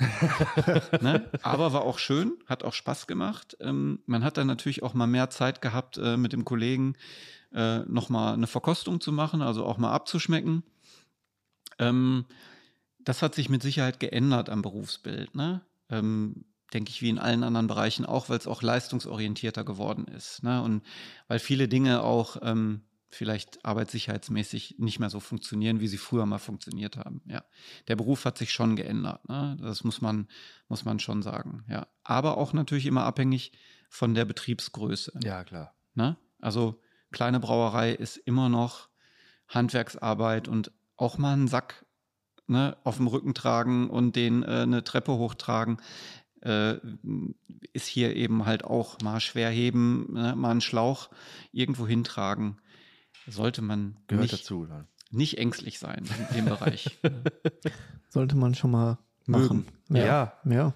ne? Aber war auch schön, hat auch Spaß gemacht. Ähm, man hat dann natürlich auch mal mehr Zeit gehabt, äh, mit dem Kollegen äh, nochmal eine Verkostung zu machen, also auch mal abzuschmecken. Ähm, das hat sich mit Sicherheit geändert am Berufsbild, ne? Ähm, denke ich, wie in allen anderen Bereichen auch, weil es auch leistungsorientierter geworden ist, ne? Und weil viele Dinge auch ähm, vielleicht arbeitssicherheitsmäßig nicht mehr so funktionieren, wie sie früher mal funktioniert haben. Ja, der Beruf hat sich schon geändert. Ne? Das muss man, muss man schon sagen. Ja, aber auch natürlich immer abhängig von der Betriebsgröße. Ja, klar. Ne? Also kleine Brauerei ist immer noch Handwerksarbeit und auch mal einen Sack, ne, auf dem Rücken tragen und den äh, eine Treppe hochtragen. Äh, ist hier eben halt auch mal schwer heben, ne, mal einen Schlauch irgendwo hintragen. Sollte man Gehört nicht, dazu. Dann. nicht ängstlich sein in dem Bereich. Sollte man schon mal machen. Ja. Ja. ja.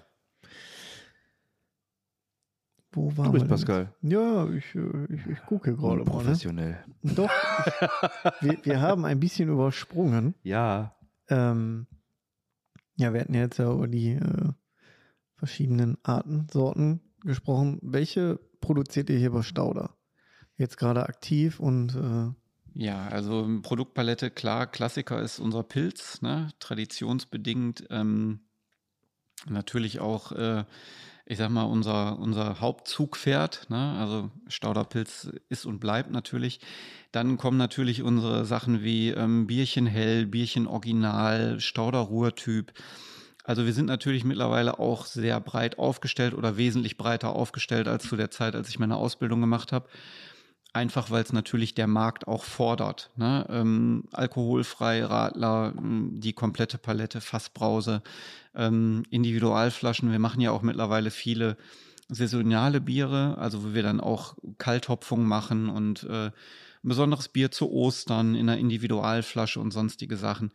Wo war Du bist man Pascal. denn? Ja, ich, äh, ich, ich gucke gerade mal. Ne? Professionell. Doch, wir, wir haben ein bisschen übersprungen. Ja. Ähm, ja, wir hatten ja jetzt ja über die äh, verschiedenen Arten, Sorten gesprochen. Welche produziert ihr hier bei Stauder? Jetzt gerade aktiv und äh, Ja, also Produktpalette, klar, Klassiker ist unser Pilz, ne? Traditionsbedingt. Ähm, natürlich auch, äh, ich sag mal, unser, unser Hauptzugpferd, ne? Also Stauderpilz ist und bleibt natürlich. Dann kommen natürlich unsere Sachen wie ähm, Bierchen Hell, Bierchen Original, Stauder Ruhrtyp. Also wir sind natürlich mittlerweile auch sehr breit aufgestellt oder wesentlich breiter aufgestellt als zu der Zeit, als ich meine Ausbildung gemacht habe. einfach weil es natürlich der Markt auch fordert. Ne? Ähm, alkoholfrei, Radler, die komplette Palette, Fassbrause, ähm, Individualflaschen. Wir machen ja auch mittlerweile viele saisonale Biere, also wo wir dann auch Kalthopfung machen und äh, ein besonderes Bier zu Ostern in einer Individualflasche und sonstige Sachen.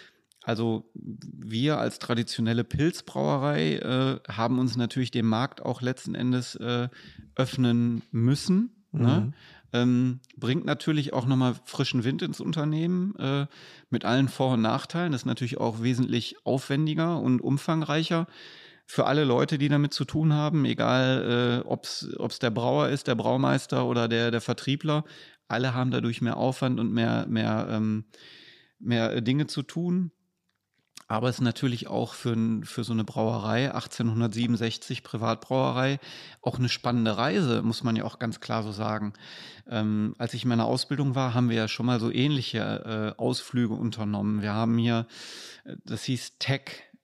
Also wir als traditionelle Pilzbrauerei äh, haben uns natürlich dem Markt auch letzten Endes äh, öffnen müssen. Mhm. Ne? Ähm, bringt natürlich auch nochmal frischen Wind ins Unternehmen äh, mit allen Vor- und Nachteilen. Das ist natürlich auch wesentlich aufwendiger und umfangreicher für alle Leute, die damit zu tun haben, egal äh, ob es der Brauer ist, der Braumeister oder der, der Vertriebler. Alle haben dadurch mehr Aufwand und mehr, mehr, ähm, mehr Dinge zu tun. Aber es ist natürlich auch für, für so eine Brauerei, achtzehnhundertsiebenundsechzig Privatbrauerei, auch eine spannende Reise, muss man ja auch ganz klar so sagen. Ähm, als ich in meiner Ausbildung war, haben wir ja schon mal so ähnliche äh, Ausflüge unternommen. Wir haben hier, das hieß Tech,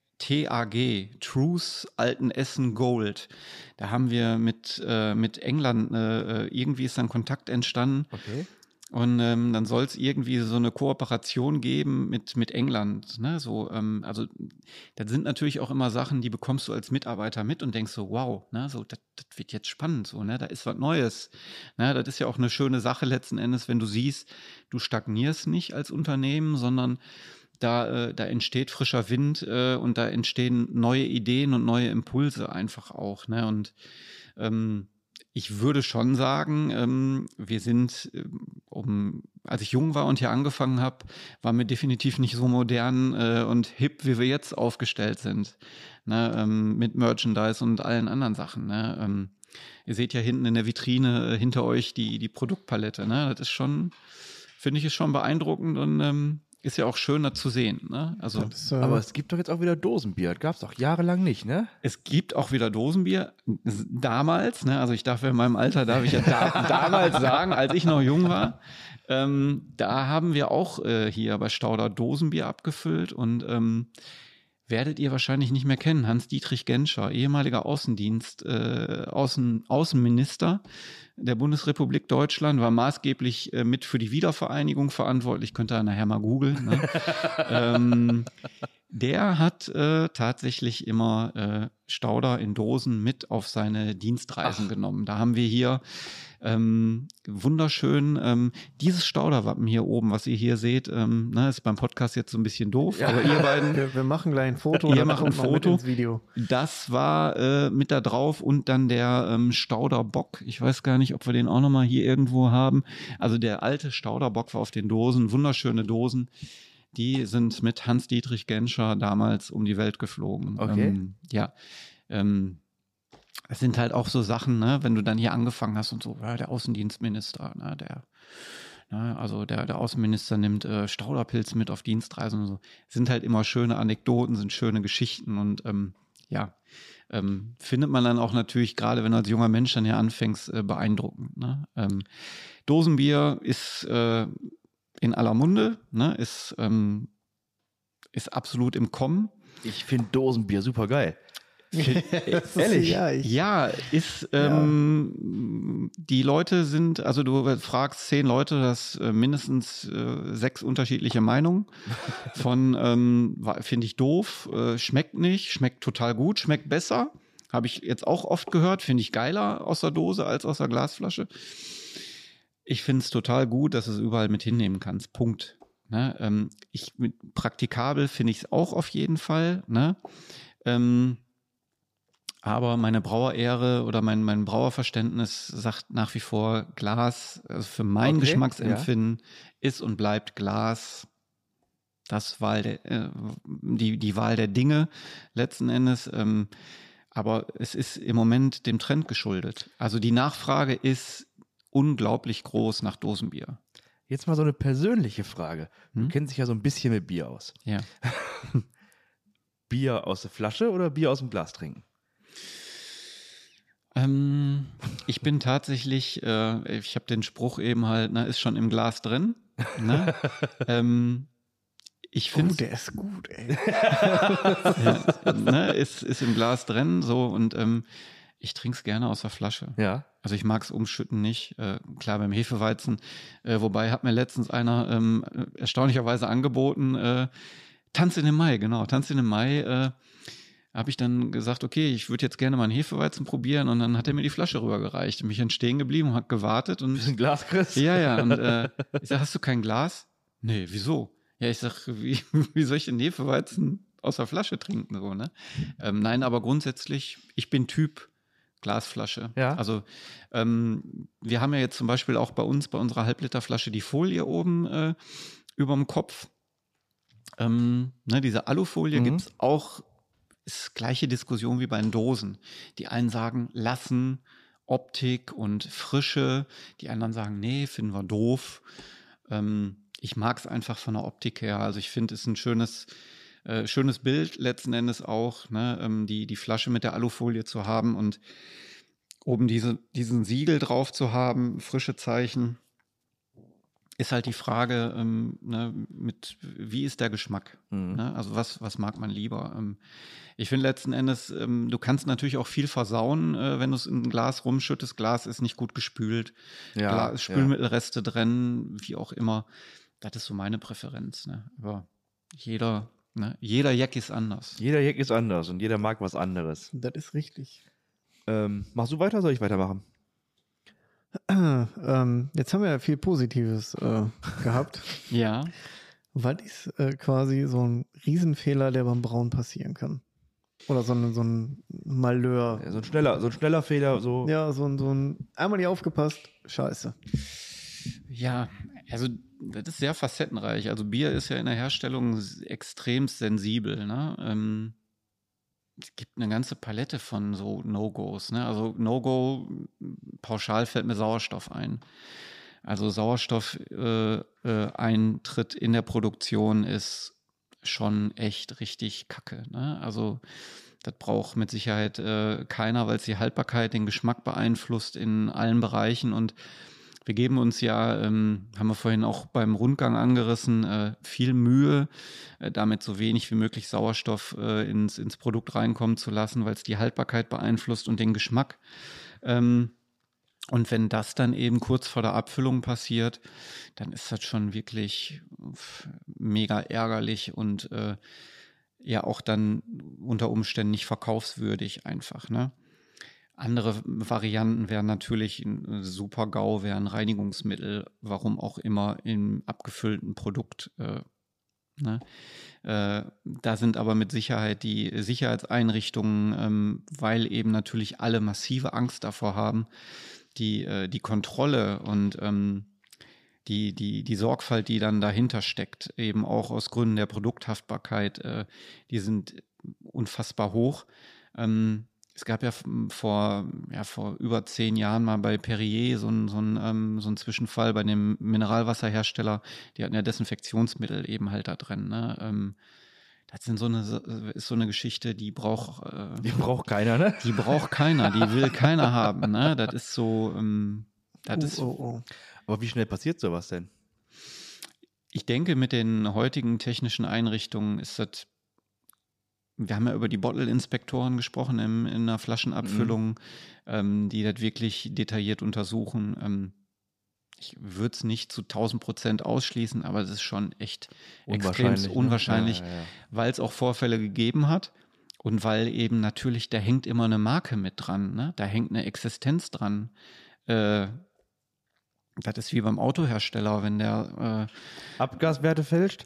T A G, Truth Altenessen Gold. Da haben wir mit, äh, mit England, äh, irgendwie ist dann Kontakt entstanden. Okay. Und ähm, dann soll es irgendwie so eine Kooperation geben mit, mit England. Ne? So, ähm, also das sind natürlich auch immer Sachen, die bekommst du als Mitarbeiter mit und denkst so, wow, ne? So, das wird jetzt spannend, so, ne? Da ist was Neues. Ne? Das ist ja auch eine schöne Sache letzten Endes, wenn du siehst, du stagnierst nicht als Unternehmen, sondern da, äh, da entsteht frischer Wind äh, und da entstehen neue Ideen und neue Impulse einfach auch. Ne? Und ähm, ich würde schon sagen, ähm, wir sind, um, als ich jung war und hier angefangen habe, waren wir definitiv nicht so modern äh, und hip, wie wir jetzt aufgestellt sind, ne? ähm, mit Merchandise und allen anderen Sachen. Ne? Ähm, ihr seht ja hinten in der Vitrine äh, hinter euch die, die Produktpalette. Ne? Das ist schon, finde ich, ist schon beeindruckend und ähm, ist ja auch schöner zu sehen. Ne? Also, Das, äh, Aber es gibt doch jetzt auch wieder Dosenbier. Das gab es doch jahrelang nicht, ne? es gibt auch wieder Dosenbier. Damals, ne? Also ich darf ja in meinem Alter, darf ich ja da, damals sagen, als ich noch jung war, ähm, da haben wir auch äh, hier bei Stauder Dosenbier abgefüllt und ähm, werdet ihr wahrscheinlich nicht mehr kennen. Hans-Dietrich Genscher, ehemaliger Außendienst, äh, Außen, Außenminister der Bundesrepublik Deutschland, war maßgeblich äh, mit für die Wiedervereinigung verantwortlich. Könnt ihr nachher mal googeln. Ne? ähm, der hat äh, tatsächlich immer äh, Stauder in Dosen mit auf seine Dienstreisen Ach. genommen. Da haben wir hier ähm, wunderschön ähm, dieses Stauderwappen hier oben, was ihr hier seht, ähm, ne, ist beim Podcast jetzt so ein bisschen doof, ja. aber ihr beiden, wir, wir machen gleich ein Foto, ihr macht ein Foto. Ins Video. Das war äh, mit da drauf und dann der ähm, Stauderbock. Ich weiß gar nicht, ob wir den auch nochmal hier irgendwo haben. Also der alte Stauderbock war auf den Dosen, wunderschöne Dosen. Die sind mit Hans-Dietrich Genscher damals um die Welt geflogen. Okay. Ähm, ja, ähm, es sind halt auch so Sachen, ne, wenn du dann hier angefangen hast und so, ja, der Außendienstminister, ne, der, ne, also der, der Außenminister nimmt äh, Stauderpilz mit auf Dienstreisen und so. Sind halt immer schöne Anekdoten, sind schöne Geschichten und ähm, ja, ähm, findet man dann auch natürlich, gerade wenn du als junger Mensch dann hier anfängst, äh, beeindruckend. Ne? Ähm, Dosenbier ist äh, in aller Munde, ne, ist, ähm, ist absolut im Kommen. Ich finde Dosenbier super geil. Ehrlich? Ja, ja, ist, ähm, ja. Die Leute sind, also du fragst zehn Leute, das äh, mindestens äh, sechs unterschiedliche Meinungen von, ähm, finde ich doof, äh, schmeckt nicht, schmeckt total gut, schmeckt besser. Habe ich jetzt auch oft gehört, finde ich geiler aus der Dose als aus der Glasflasche. Ich finde es total gut, dass du es überall mit hinnehmen kannst. Punkt. Ne? Ähm, ich, mit, praktikabel finde ich es auch auf jeden Fall. Ne? Ähm, aber meine Brauerehre oder mein, mein Brauerverständnis sagt nach wie vor Glas, also für mein okay, Geschmacksempfinden ja. ist und bleibt Glas das Wahl der, äh, die, die Wahl der Dinge letzten Endes. Ähm, aber es ist im Moment dem Trend geschuldet. Also die Nachfrage ist unglaublich groß nach Dosenbier. Jetzt mal so eine persönliche Frage. Du hm? kennst dich ja so ein bisschen mit Bier aus. Ja. Bier aus der Flasche oder Bier aus dem Glas trinken? Ähm, ich bin tatsächlich, äh, ich habe den Spruch eben halt, na, ist schon im Glas drin. Ne? ähm, ich finde, oh, der ist gut, ey. ja, ne, ist, ist im Glas drin, so und ähm, Ich trinke es gerne aus der Flasche. Ja. Also ich mag es umschütten nicht. Äh, klar, beim Hefeweizen. Äh, wobei hat mir letztens einer ähm, erstaunlicherweise angeboten, äh, Tanz in den Mai, genau. Tanz in den Mai äh, habe ich dann gesagt, okay, ich würde jetzt gerne mal einen Hefeweizen probieren. Und dann hat er mir die Flasche rübergereicht und mich stehen geblieben und hat gewartet. Und Ein Glas, Chris? Ja, ja. Und äh, ich sage, hast du kein Glas? Nee, wieso? Ja, ich sage, wie, wie soll ich den Hefeweizen aus der Flasche trinken? So, ne? Ähm, nein, aber grundsätzlich, ich bin Typ Glasflasche. Ja. Also ähm, wir haben ja jetzt zum Beispiel auch bei uns, bei unserer Halbliterflasche, die Folie oben äh, über dem Kopf. Ähm, ne, diese Alufolie Mhm. gibt es auch, ist gleiche Diskussion wie bei den Dosen. Die einen sagen, lassen, Optik und Frische. Die anderen sagen, nee, finden wir doof. Ähm, ich mag es einfach von der Optik her. Also ich finde, es ist ein schönes Äh, schönes Bild letzten Endes auch, ne, ähm, die, die Flasche mit der Alufolie zu haben und oben diese, diesen Siegel drauf zu haben, frische Zeichen, ist halt die Frage, ähm, ne, mit, wie ist der Geschmack? Mhm. Ne? Also was, was mag man lieber? Ähm, ich finde letzten Endes, ähm, du kannst natürlich auch viel versauen, äh, wenn du es in ein Glas rumschüttest. Glas ist nicht gut gespült, Ja, Glas, Spülmittelreste drin, wie auch immer. Das ist so meine Präferenz. Ne? Aber jeder Ne? Jeder Jack ist anders. Jeder Jack ist anders und jeder mag was anderes. Das ist richtig. Ähm, machst du weiter oder soll ich weitermachen? ähm, jetzt haben wir ja viel Positives äh, gehabt. Ja. Was ist äh, quasi so ein Riesenfehler, der beim Brauen passieren kann? Oder so ein, so ein Malheur. Ja, so ein schneller, so ein schneller Fehler, so. Ja, so ein, so ein einmal nicht aufgepasst, scheiße. Ja, also das ist sehr facettenreich. Also Bier ist ja in der Herstellung extrem sensibel. Ne? Ähm, es gibt eine ganze Palette von so No-Gos. Ne? Also No-Go, pauschal fällt mir Sauerstoff ein. Also Sauerstoff-Eintritt äh, äh, in der Produktion ist schon echt richtig kacke. Ne? Also das braucht mit Sicherheit äh, keiner, weil es die Haltbarkeit, den Geschmack beeinflusst in allen Bereichen. Und wir geben uns ja, ähm, haben wir vorhin auch beim Rundgang angerissen, äh, viel Mühe, äh, damit so wenig wie möglich Sauerstoff äh, ins, ins Produkt reinkommen zu lassen, weil es die Haltbarkeit beeinflusst und den Geschmack. Ähm, und wenn das dann eben kurz vor der Abfüllung passiert, dann ist das schon wirklich mega ärgerlich und äh, ja auch dann unter Umständen nicht verkaufswürdig einfach, ne? Andere Varianten wären natürlich ein Super-GAU, wären Reinigungsmittel, warum auch immer im abgefüllten Produkt. Äh, ne? äh, da sind aber mit Sicherheit die Sicherheitseinrichtungen, ähm, weil eben natürlich alle massive Angst davor haben, die, äh, die Kontrolle und ähm, die, die, die Sorgfalt, die dann dahinter steckt, eben auch aus Gründen der Produkthaftbarkeit, äh, die sind unfassbar hoch. Ähm, Es gab ja vor, ja vor über zehn Jahren mal bei Perrier so einen so ein, ähm, so ein Zwischenfall bei dem Mineralwasserhersteller. Die hatten ja Desinfektionsmittel eben halt da drin. Ne? Ähm, das sind so eine, ist so eine Geschichte, die braucht äh, Die braucht keiner, ne? Die braucht keiner, die will keiner haben. Ne? Das ist so, ähm, das Oh, ist, oh, oh. Aber wie schnell passiert sowas denn? ich denke, mit den heutigen technischen Einrichtungen ist das. Wir haben ja über die Bottle-Inspektoren gesprochen im, in einer Flaschenabfüllung, mhm. ähm, die das wirklich detailliert untersuchen. Ähm, ich würde es nicht zu tausend Prozent ausschließen, aber es ist schon echt extrem unwahrscheinlich, ne? ja, ja, ja. weil es auch Vorfälle gegeben hat und weil eben natürlich, da hängt immer eine Marke mit dran, ne? Da hängt eine Existenz dran. Äh, Das ist wie beim Autohersteller, wenn der äh, Abgaswerte fälscht?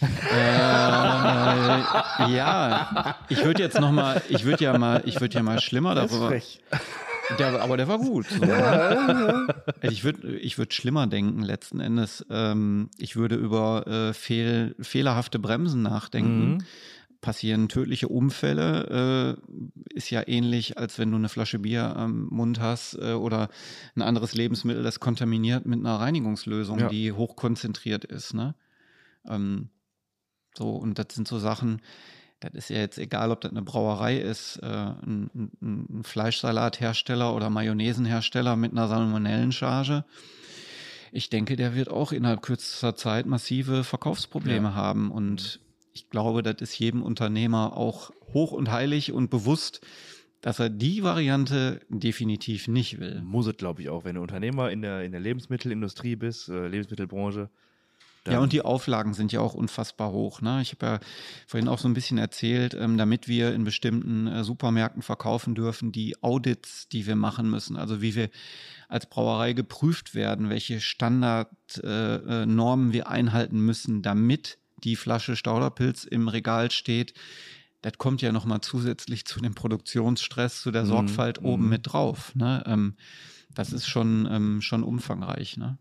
Äh, ja, ich würde jetzt noch mal, ich würde ja mal, ich würde ja mal schlimmer darüber. Der, aber der war gut. So, ne? Ich würde, ich würde schlimmer denken letzten Endes. Ähm, ich würde über äh, fehl, fehlerhafte Bremsen nachdenken. Mhm. Passieren tödliche Unfälle, äh, ist ja ähnlich, als wenn du eine Flasche Bier am Mund hast äh, oder ein anderes Lebensmittel, das kontaminiert mit einer Reinigungslösung, ja. die hochkonzentriert ist. Ne? Ähm, so, und das sind so Sachen, das ist ja jetzt egal, ob das eine Brauerei ist, äh, ein, ein, ein Fleischsalathersteller oder Mayonnaisenhersteller mit einer Salmonellencharge. Ich denke, der wird auch innerhalb kürzester Zeit massive Verkaufsprobleme ja. haben und ich glaube, das ist jedem Unternehmer auch hoch und heilig und bewusst, dass er die Variante definitiv nicht will. Muss es, glaube ich, auch. Wenn du Unternehmer in der, in der Lebensmittelindustrie bist, äh, Lebensmittelbranche. Ja, und die Auflagen sind ja auch unfassbar hoch. Ne? Ich habe ja vorhin auch so ein bisschen erzählt, ähm, damit wir in bestimmten äh, Supermärkten verkaufen dürfen, die Audits, die wir machen müssen, also wie wir als Brauerei geprüft werden, welche Standardnormen äh, wir einhalten müssen, damit die Flasche Stauderpilz im Regal steht. Das kommt ja nochmal zusätzlich zu dem Produktionsstress, zu der Sorgfalt mm, oben mm. mit drauf. Ne? Ähm, das ist schon, ähm, schon umfangreich. Ne?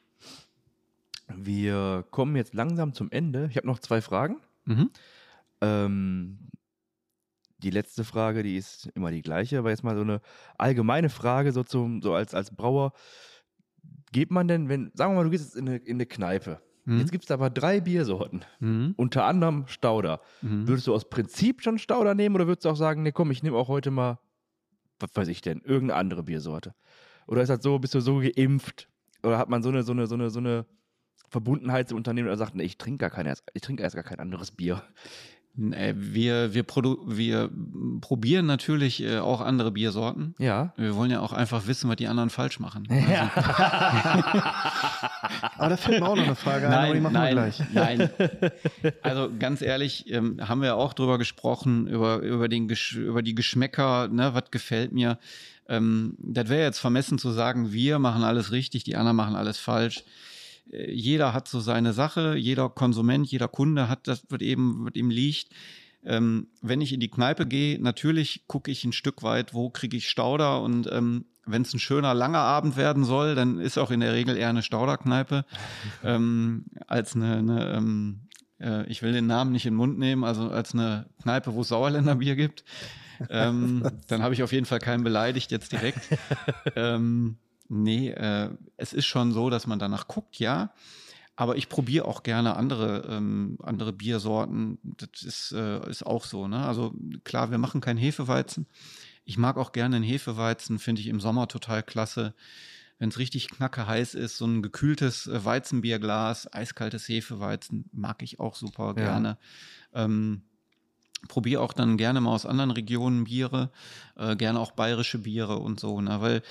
Wir kommen jetzt langsam zum Ende. Ich habe noch zwei Fragen. Mhm. Ähm, die letzte Frage, die ist immer die gleiche, aber jetzt mal so eine allgemeine Frage, so, zum, so als, als Brauer. Geht man denn, wenn, sagen wir mal, du gehst jetzt in eine, in eine Kneipe, mhm. jetzt gibt es aber drei Biersorten, mhm. unter anderem Stauder. Mhm. Würdest du aus Prinzip schon Stauder nehmen oder würdest du auch sagen, nee, komm, ich nehme auch heute mal, was weiß ich denn, irgendeine andere Biersorte? Oder ist das so, bist du so geimpft? Oder hat man so eine, so eine, so eine, so eine Verbundenheit zum Unternehmen, der sagt, nee, ich trinke gar keine, ich trinke erst gar kein anderes Bier. Wir, wir, produ- wir probieren natürlich äh, auch andere Biersorten. Ja. Wir wollen ja auch einfach wissen, was die anderen falsch machen. Ja. Aber da fällt mir auch noch eine Frage ein, nein, aber die machen nein, wir gleich. Nein, also ganz ehrlich, ähm, haben wir auch drüber gesprochen, über, über, den Gesch- über die Geschmäcker, ne, was gefällt mir. Ähm, das wäre jetzt vermessen zu sagen, wir machen alles richtig, die anderen machen alles falsch. Jeder hat so seine Sache, jeder Konsument, jeder Kunde hat das, was eben, was ihm liegt. Ähm, wenn ich in die Kneipe gehe, natürlich gucke ich ein Stück weit, wo kriege ich Stauder und ähm, wenn es ein schöner, langer Abend werden soll, dann ist auch in der Regel eher eine Stauderkneipe ähm, als eine, eine ähm, äh, ich will den Namen nicht in den Mund nehmen, also als eine Kneipe, wo es Sauerländer Bier gibt. Ähm, dann habe ich auf jeden Fall keinen beleidigt jetzt direkt. ähm, Nee, äh, es ist schon so, dass man danach guckt, ja. Aber ich probiere auch gerne andere, ähm, andere Biersorten. Das ist, äh, ist auch so. Ne? Also klar, wir machen keinen Hefeweizen. Ich mag auch gerne einen Hefeweizen, finde ich im Sommer total klasse. Wenn es richtig knacke heiß ist, so ein gekühltes äh, Weizenbierglas, eiskaltes Hefeweizen, mag ich auch super ja. gerne. Ähm, probiere auch dann gerne mal aus anderen Regionen Biere, äh, gerne auch bayerische Biere und so, ne? Weil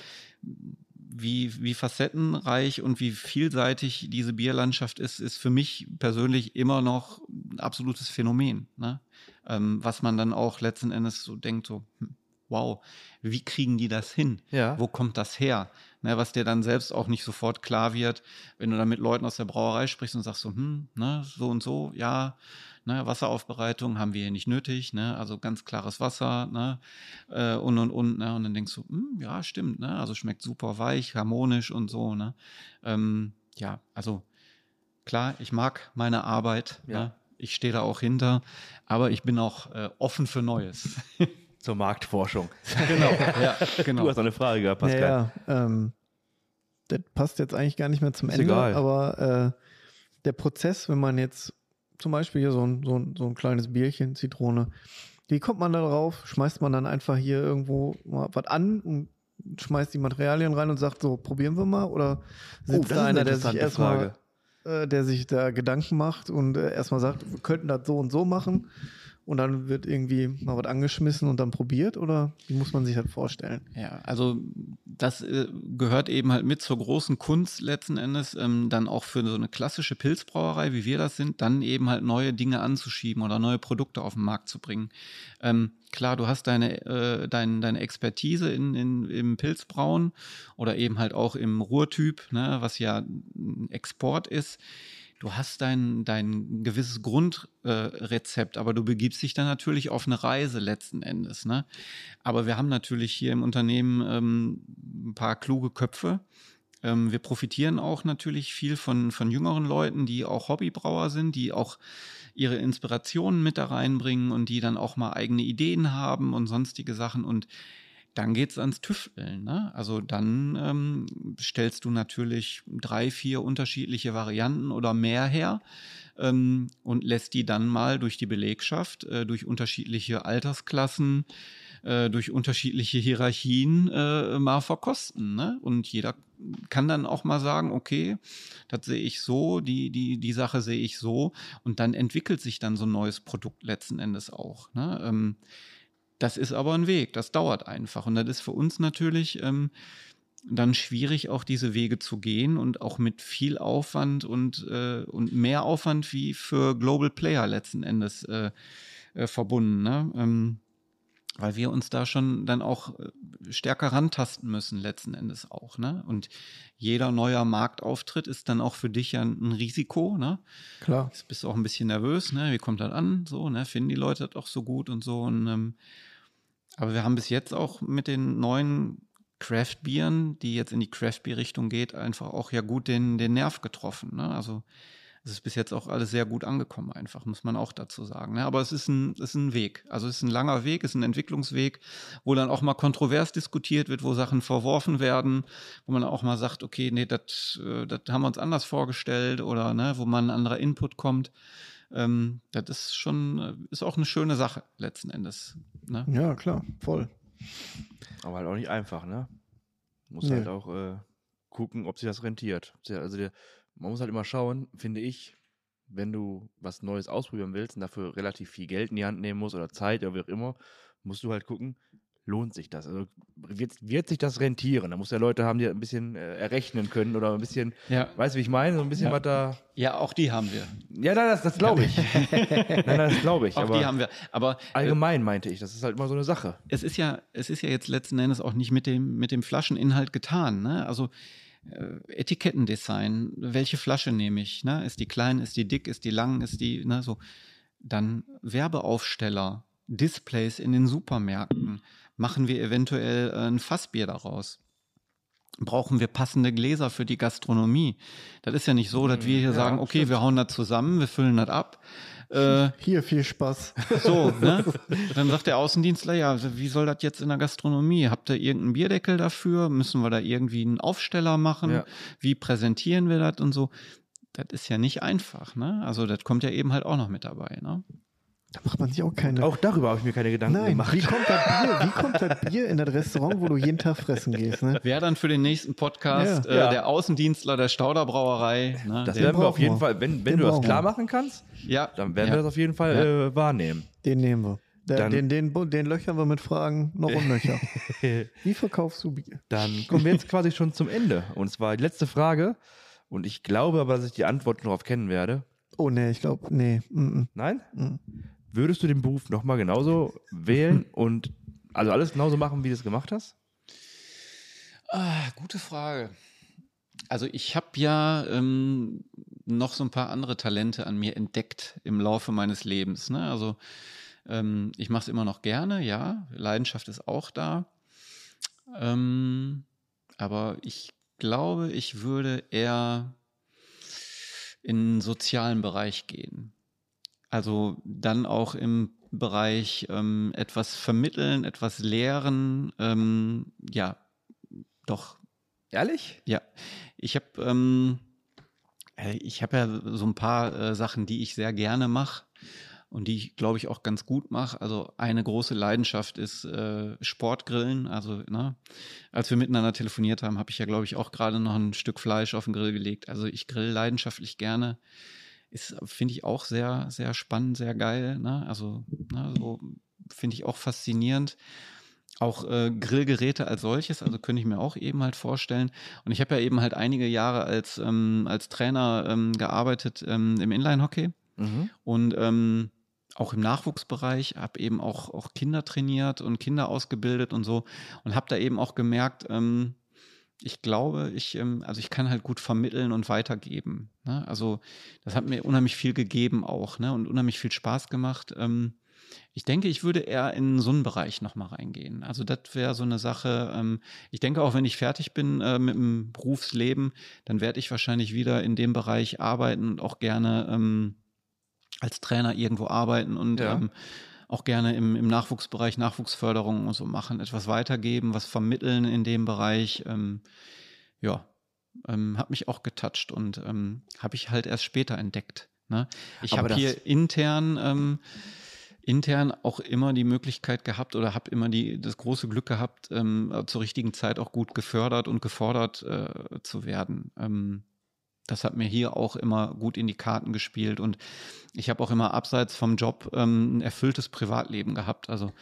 Wie, wie facettenreich und wie vielseitig diese Bierlandschaft ist, ist für mich persönlich immer noch ein absolutes Phänomen. Ne? Ähm, was man dann auch letzten Endes so denkt, so, hm, wow, wie kriegen die das hin? Ja. Wo kommt das her? Ne, was dir dann selbst auch nicht sofort klar wird, wenn du dann mit Leuten aus der Brauerei sprichst und sagst so, hm, ne, so und so, ja, ne, Wasseraufbereitung haben wir hier nicht nötig, ne, also ganz klares Wasser, ne, äh, und und und, ne, und dann denkst du, hm, ja, stimmt, ne, also schmeckt super weich, harmonisch und so, ne, ähm, ja, also klar, ich mag meine Arbeit, ja. ne, ich stehe da auch hinter, aber ich bin auch äh, offen für Neues. Zur Marktforschung. Genau, ja, genau. Du hast noch eine Frage gehabt, Pascal. Ja, ja ähm, das passt jetzt eigentlich gar nicht mehr zum Ist Ende, egal. aber äh, der Prozess, wenn man jetzt zum Beispiel hier so ein, so, ein, so ein kleines Bierchen, Zitrone, wie kommt man da drauf? Schmeißt man dann einfach hier irgendwo mal was an und schmeißt die Materialien rein und sagt so, probieren wir mal? Oder sitzt Oh, das da ist eine einer, der sich interessante erstmal, Frage. äh, der sich da Gedanken macht und äh, erstmal sagt, wir könnten das so und so machen? Und dann wird irgendwie mal was angeschmissen und dann probiert? Oder wie muss man sich das vorstellen? Ja, also das äh, gehört eben halt mit zur großen Kunst letzten Endes, ähm, dann auch für so eine klassische Pilzbrauerei, wie wir das sind, dann eben halt neue Dinge anzuschieben oder neue Produkte auf den Markt zu bringen. Ähm, klar, du hast deine, äh, dein, deine Expertise in, in, im Pilzbrauen oder eben halt auch im Ruhrtyp, ne, was ja ein Export ist. Du hast dein, dein gewisses Grundrezept, äh, aber du begibst dich dann natürlich auf eine Reise letzten Endes. Ne? Aber wir haben natürlich hier im Unternehmen ähm, ein paar kluge Köpfe. Ähm, wir profitieren auch natürlich viel von, von jüngeren Leuten, die auch Hobbybrauer sind, die auch ihre Inspirationen mit da reinbringen und die dann auch mal eigene Ideen haben und sonstige Sachen. Und dann geht's ans Tüfteln. Ne? Also dann ähm, stellst du natürlich drei, vier unterschiedliche Varianten oder mehr her ähm, und lässt die dann mal durch die Belegschaft, äh, durch unterschiedliche Altersklassen, äh, durch unterschiedliche Hierarchien äh, mal verkosten. Ne? Und jeder kann dann auch mal sagen, okay, das sehe ich so, die, die, die Sache sehe ich so. Und dann entwickelt sich dann so ein neues Produkt letzten Endes auch. Ne? Ähm, das ist aber ein Weg, das dauert einfach. Und das ist für uns natürlich ähm, dann schwierig, auch diese Wege zu gehen und auch mit viel Aufwand und, äh, und mehr Aufwand wie für Global Player letzten Endes äh, äh, verbunden, ne? Ähm, weil wir uns da schon dann auch stärker rantasten müssen, letzten Endes auch, ne? Und jeder neuer Marktauftritt ist dann auch für dich ja ein Risiko, ne? Klar. Jetzt bist du auch ein bisschen nervös, ne? Wie kommt das an? So, ne? Finden die Leute das auch so gut und so? Und, ähm, aber wir haben bis jetzt auch mit den neuen Craft-Bieren, die jetzt in die Craft-Bier-Richtung geht, einfach auch ja gut den, den Nerv getroffen, ne? Also es ist bis jetzt auch alles sehr gut angekommen, einfach, muss man auch dazu sagen. Ne? Aber es ist ein, es ist ein Weg. Also es ist ein langer Weg, es ist ein Entwicklungsweg, wo dann auch mal kontrovers diskutiert wird, wo Sachen verworfen werden, wo man auch mal sagt, okay, nee, das das haben wir uns anders vorgestellt oder ne, wo mal ein anderer Input kommt. Ähm, das ist schon, ist auch eine schöne Sache, letzten Endes. Ne? Ja, klar, voll. Aber halt auch nicht einfach, ne? Muss Nee. halt auch äh, gucken, ob sich das rentiert. Also der, man muss halt immer schauen, finde ich, wenn du was Neues ausprobieren willst und dafür relativ viel Geld in die Hand nehmen musst oder Zeit oder wie auch immer, musst du halt gucken, lohnt sich das? Also wird, wird sich das rentieren? Da musst du ja Leute haben, die ein bisschen äh, errechnen können oder ein bisschen, Ja. weißt du, wie ich meine? So ein bisschen Ja. was da. Ja, auch die haben wir. Ja, nein, das, das glaube ich. nein, nein, das glaube ich. Auch aber die haben wir. Aber äh, allgemein meinte ich, das ist halt immer so eine Sache. es ist ja, es ist ja jetzt letzten Endes auch nicht mit dem, mit dem Flascheninhalt getan, ne? Also äh, Etikettendesign, welche Flasche nehme ich? Ne? Ist die klein, ist die dick, ist die lang, ist die, ne, so. Dann Werbeaufsteller, Displays in den Supermärkten. Machen wir eventuell äh, ein Fassbier daraus? Brauchen wir passende Gläser für die Gastronomie? Das ist ja nicht so, dass wir hier Ja, sagen, okay, stimmt. wir hauen das zusammen, wir füllen das ab. Äh, Hier viel Spaß. so, ne? Dann sagt der Außendienstler, ja, wie soll das jetzt in der Gastronomie? Habt ihr irgendeinen Bierdeckel dafür? Müssen wir da irgendwie einen Aufsteller machen? Ja. Wie präsentieren wir das und so? Das ist ja nicht einfach, ne? Also das kommt ja eben halt auch noch mit dabei, ne? Da macht man sich auch keine... Auch darüber habe ich mir keine Gedanken Nein, gemacht. wie kommt das Bier, wie kommt das Bier in das Restaurant, wo du jeden Tag fressen gehst, ne? Wäre dann für den nächsten Podcast Ja. äh, Ja. der Außendienstler der Stauder Brauerei. Ne? Das der, werden wir auf brauchen jeden wir. Fall, wenn, wenn Den du das brauchen klar wir. machen kannst, ja, dann werden ja. wir das auf jeden Fall Ja. äh, wahrnehmen. Den nehmen wir. Der, Dann- den, den, den, den löchern wir mit Fragen noch und nöcher. Wie verkaufst du Bier? Dann kommen wir jetzt quasi schon zum Ende. Und zwar die letzte Frage. Und ich glaube aber, dass ich die Antwort darauf kennen werde. Oh nee, ich glaube, nee. Mm, Nein? mm. Würdest du den Beruf nochmal genauso wählen und also alles genauso machen, wie du es gemacht hast? Ah, gute Frage. Also ich habe ja ähm, noch so ein paar andere Talente an mir entdeckt im Laufe meines Lebens. Ne? Also ähm, ich mache es immer noch gerne, ja. Leidenschaft ist auch da. Ähm, aber ich glaube, ich würde eher in den sozialen Bereich gehen. Also dann auch im Bereich ähm, etwas vermitteln, etwas lehren. Ähm, ja, doch. Ehrlich? Ja, ich habe ähm, äh, ich habe ja so ein paar äh, Sachen, die ich sehr gerne mache und die ich, glaube ich, auch ganz gut mache. Also eine große Leidenschaft ist äh, Sportgrillen. Also ne, als wir miteinander telefoniert haben, habe ich ja, glaube ich, auch gerade noch ein Stück Fleisch auf den Grill gelegt. Also ich grill leidenschaftlich gerne. Ist, finde ich, auch sehr, sehr spannend, sehr geil. Ne? Also ne, so finde ich auch faszinierend. Auch äh, Grillgeräte als solches, also könnte ich mir auch eben halt vorstellen. Und ich habe ja eben halt einige Jahre als, ähm, als Trainer ähm, gearbeitet ähm, im Inline-Hockey Mhm. und ähm, auch im Nachwuchsbereich, habe eben auch, auch Kinder trainiert und Kinder ausgebildet und so und habe da eben auch gemerkt, ähm, ich glaube, ich, ähm, also ich kann halt gut vermitteln und weitergeben. Ne? Also das hat mir unheimlich viel gegeben auch, ne? Und unheimlich viel Spaß gemacht. Ähm, ich denke, ich würde eher in so einen Bereich nochmal reingehen. Also das wäre so eine Sache. Ähm, ich denke auch, wenn ich fertig bin äh, mit dem Berufsleben, dann werde ich wahrscheinlich wieder in dem Bereich arbeiten und auch gerne ähm, als Trainer irgendwo arbeiten und Ja. ähm, auch gerne im, im Nachwuchsbereich Nachwuchsförderung und so machen, etwas weitergeben, was vermitteln in dem Bereich. Ähm, ja, ähm, hat mich auch getoucht und ähm, habe ich halt erst später entdeckt. Ne? Ich Aber habe das- hier intern ähm, intern auch immer die Möglichkeit gehabt oder habe immer die, das große Glück gehabt, ähm, zur richtigen Zeit auch gut gefördert und gefordert äh, zu werden. Ähm, das hat mir hier auch immer gut in die Karten gespielt und ich habe auch immer abseits vom Job ähm, ein erfülltes Privatleben gehabt. Also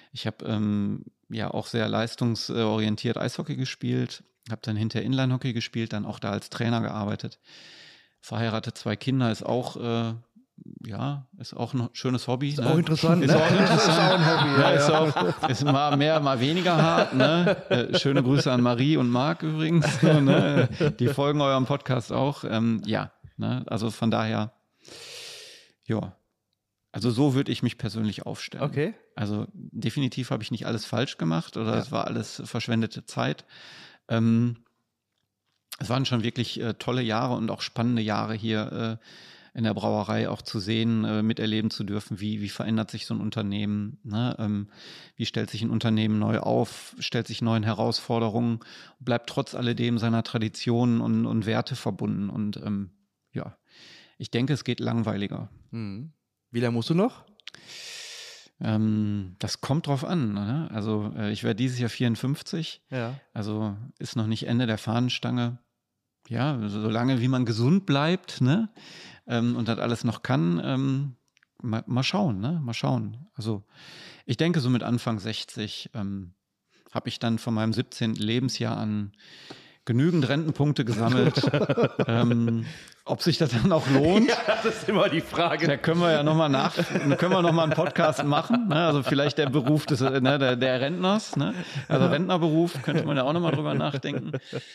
Ich habe ähm, ja auch sehr leistungsorientiert Eishockey gespielt, habe dann hinterher Inline-Hockey gespielt, dann auch da als Trainer gearbeitet. Verheiratet, zwei Kinder, ist auch, äh, ja, ist auch ein schönes Hobby. Ist ne? auch interessant. Ist ne? auch interessant. ist auch ein Hobby. Ja, Ja, ist, ja. auch, ist mal mehr, mal weniger hart. Ne? Äh, schöne Grüße an Marie und Marc übrigens. So, ne? Die folgen eurem Podcast auch. Ähm, ja, ne? Also von daher, ja. Also so würde ich mich persönlich aufstellen. Okay. Also definitiv habe ich nicht alles falsch gemacht oder Ja. es war alles verschwendete Zeit. Ähm, es waren schon wirklich äh, tolle Jahre und auch spannende Jahre hier äh, in der Brauerei auch zu sehen, äh, miterleben zu dürfen, wie, wie verändert sich so ein Unternehmen, ne? ähm, wie stellt sich ein Unternehmen neu auf, stellt sich neuen Herausforderungen, bleibt trotz alledem seiner Traditionen und, und Werte verbunden und ähm, ja, ich denke, es geht langweiliger. Mhm. Wie lange musst du noch? Ähm, das kommt drauf an. Ne? Also äh, ich werde dieses Jahr vierundfünfzig, Ja. also ist noch nicht Ende der Fahnenstange. Ja, solange wie man gesund bleibt, ne, ähm, und das alles noch kann, ähm, mal, mal schauen, ne, mal schauen. Also ich denke, so mit Anfang sechzig ähm, habe ich dann von meinem siebzehnten Lebensjahr an genügend Rentenpunkte gesammelt. ähm, ob sich das dann auch lohnt, Ja, das ist immer die Frage. da können wir ja nochmal nach, können wir noch mal einen Podcast machen. Ne? Also vielleicht der Beruf des, ne, der, der Rentners, ne? Also Rentnerberuf, könnte man ja auch nochmal drüber nachdenken.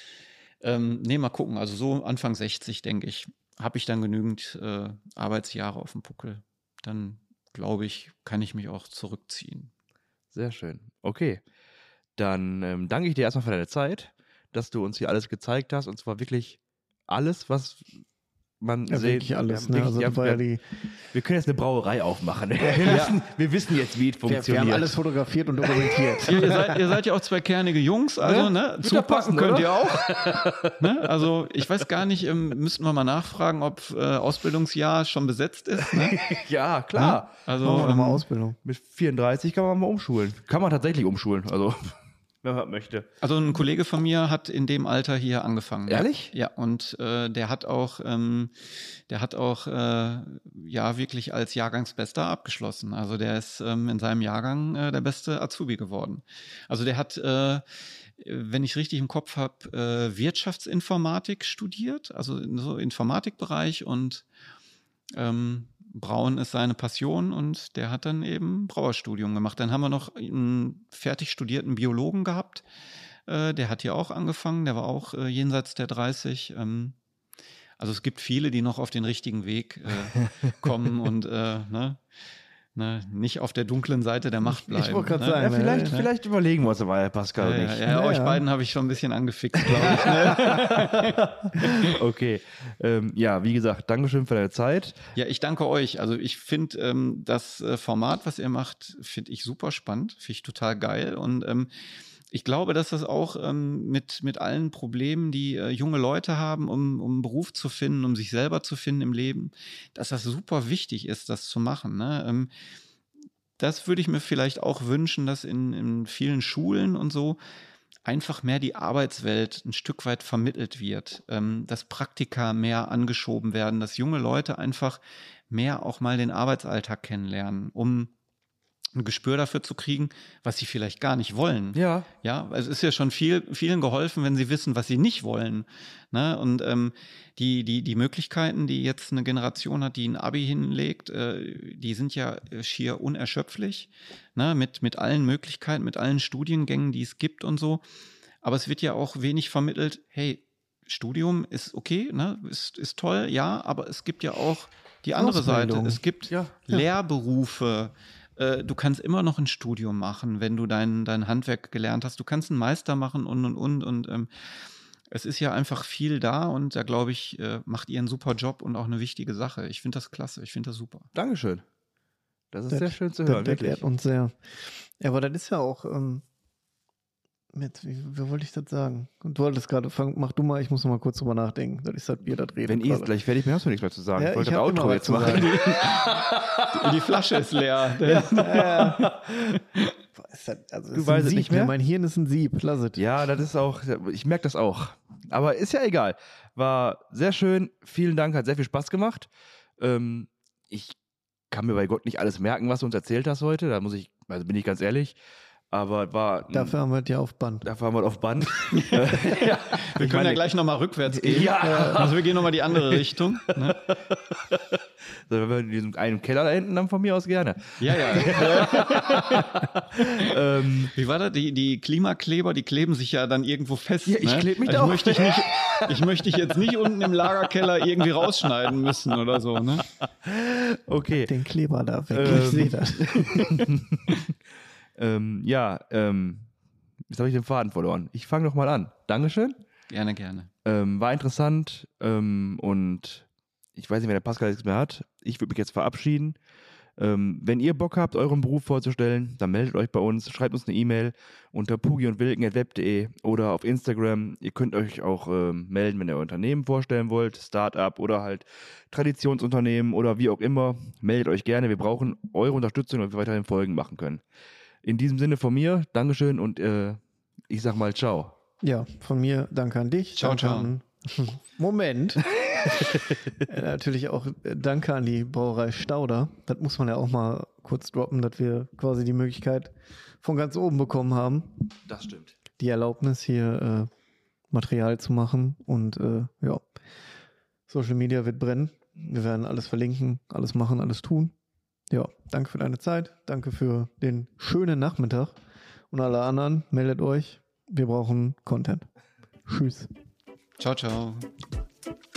Ähm, nee, mal gucken. Also so Anfang sechzig, denke ich, habe ich dann genügend äh, Arbeitsjahre auf dem Puckel. Dann, glaube ich, kann ich mich auch zurückziehen. Sehr schön. Okay. Dann ähm, danke ich dir erstmal für deine Zeit, dass du uns hier alles gezeigt hast. Und zwar wirklich alles, was man Ja, sehen wirklich alles. Wir, Ne? haben Also wirklich, das war ja wir, die, wir können jetzt eine Brauerei aufmachen. Wir, wissen, wir wissen jetzt, wie es wir, funktioniert. wir haben alles fotografiert und dokumentiert. Ihr, ihr, seid, ihr seid ja auch zwei kernige Jungs, also Ne? ne, Wird zupacken doch passen, könnt oder? ihr auch. ne? Also ich weiß gar nicht, ähm, müssten wir mal nachfragen, ob äh, Ausbildungsjahr schon besetzt ist. Ne? Ja, klar. Also Machen wir nochmal ähm, Ausbildung. Mit vierunddreißig kann man mal umschulen. Kann man tatsächlich umschulen, also wenn man möchte. Also ein Kollege von mir hat in dem Alter hier angefangen. Ehrlich? Ja, und äh, der hat auch, ähm, der hat auch äh, ja wirklich als Jahrgangsbester abgeschlossen. Also der ist ähm, in seinem Jahrgang äh, der beste Azubi geworden. Also der hat, äh, wenn ich richtig im Kopf habe, äh, Wirtschaftsinformatik studiert, also in so Informatikbereich und ähm, Brauen ist seine Passion und der hat dann eben Brauerstudium gemacht. Dann haben wir noch einen fertig studierten Biologen gehabt, äh, der hat hier auch angefangen, der war auch äh, jenseits der dreißig. Ähm, also es gibt viele, die noch auf den richtigen Weg äh, kommen und äh, ne, ne, nicht auf der dunklen Seite der Macht bleiben. Ich wollte gerade ne? sagen, Ja, vielleicht, ne? vielleicht überlegen wir uns aber, Herr Pascal, Ja, ja, nicht. ja, Ja, euch ja. beiden habe ich schon ein bisschen angefixt, glaube ich. Ne? Okay. Ähm, ja, wie gesagt, Dankeschön für deine Zeit. Ja, ich danke euch. Also ich finde ähm, das äh, Format, was ihr macht, finde ich super spannend, finde ich total geil und ähm, ich glaube, dass das auch ähm, mit, mit allen Problemen, die äh, junge Leute haben, um, um einen Beruf zu finden, um sich selber zu finden im Leben, dass das super wichtig ist, das zu machen. Ne? Ähm, das würde ich mir vielleicht auch wünschen, dass in, in vielen Schulen und so einfach mehr die Arbeitswelt ein Stück weit vermittelt wird, ähm, dass Praktika mehr angeschoben werden, dass junge Leute einfach mehr auch mal den Arbeitsalltag kennenlernen, um ein Gespür dafür zu kriegen, was sie vielleicht gar nicht wollen. Ja. Ja, es ist ja schon viel, vielen geholfen, wenn sie wissen, was sie nicht wollen. Ne? Und ähm, die, die, die Möglichkeiten, die jetzt eine Generation hat, die ein Abi hinlegt, äh, die sind ja schier unerschöpflich, ne? mit, mit allen Möglichkeiten, mit allen Studiengängen, die es gibt und so. Aber es wird ja auch wenig vermittelt, hey, Studium ist okay, ne? ist, ist toll, ja, aber es gibt ja auch die andere Ausbildung. Seite. Es gibt Ja. Lehrberufe. Du kannst immer noch ein Studium machen, wenn du dein, dein Handwerk gelernt hast. Du kannst einen Meister machen und, und, und. Und ähm, es ist ja einfach viel da und da, glaube ich, äh, macht ihr einen super Job und auch eine wichtige Sache. Ich finde das klasse, ich finde das super. Dankeschön. Das ist Das- sehr schön zu Das, hören, das wirklich. ehrt uns sehr. Ja, aber das ist ja auch, ähm, mit, wie, wie wollte ich das sagen? Und du wolltest gerade, fang, mach du mal, ich muss noch mal kurz drüber nachdenken. Das ist das Bier, das redet Wenn ihr jetzt gerade. gleich fertig bin, hast du nichts mehr zu sagen. Ja, ich wollte ich das hab Outro immer was jetzt zu machen. sagen. Die Flasche ist leer. Boah, ist das, also Du das ist weißt ein es Sieb, nicht mehr? ne? Mein Hirn ist ein Sieb, lass es. Ja, das ist auch, ich merke das auch. Aber ist ja egal. War sehr schön. Vielen Dank, hat sehr viel Spaß gemacht. Ähm, ich kann mir bei Gott nicht alles merken, was du uns erzählt hast heute. Da muss ich, also bin ich ganz ehrlich. Aber war. Dafür haben wir es ja auf Band. Dafür haben wir es auf Band. ja, wir können meine, ja gleich nochmal rückwärts gehen. Ja. Also wir gehen nochmal die andere Richtung. Ne? So, wenn wir in diesem einen Keller da hinten, dann von mir aus gerne. Ja, ja. ähm, Wie war das? Die, die Klimakleber, die kleben sich ja dann irgendwo fest. Ja, ich ne? klebe mich also da auch. Möchte ich, nicht, ich möchte dich jetzt nicht unten im Lagerkeller irgendwie rausschneiden müssen oder so. Ne? Okay. Den Kleber da weg. Ähm. Ich sehe das. ähm, ja, ähm, jetzt habe ich den Faden verloren. Ich fange noch mal an. Dankeschön. Gerne, gerne. Ähm, war interessant ähm, und ich weiß nicht, wer der Pascal jetzt mehr hat. Ich würde mich jetzt verabschieden. Ähm, wenn ihr Bock habt, euren Beruf vorzustellen, dann meldet euch bei uns, schreibt uns eine E-Mail unter pugi und wilken at web punkt de oder auf Instagram. Ihr könnt euch auch ähm, melden, wenn ihr euer Unternehmen vorstellen wollt, Start-up oder halt Traditionsunternehmen oder wie auch immer. Meldet euch gerne, wir brauchen eure Unterstützung, damit wir weiterhin Folgen machen können. In diesem Sinne von mir, Dankeschön und äh, ich sag mal ciao. Ja, von mir danke an dich. Ciao, danke ciao. An, Moment. äh, natürlich auch äh, danke an die Brauerei Stauder. Das muss man ja auch mal kurz droppen, dass wir quasi die Möglichkeit von ganz oben bekommen haben. Das stimmt. Die Erlaubnis, hier äh, Material zu machen. Und äh, ja, Social Media wird brennen. Wir werden alles verlinken, alles machen, alles tun. Ja, danke für deine Zeit. Danke für den schönen Nachmittag. Und alle anderen, meldet euch. Wir brauchen Content. Tschüss. Ciao, ciao.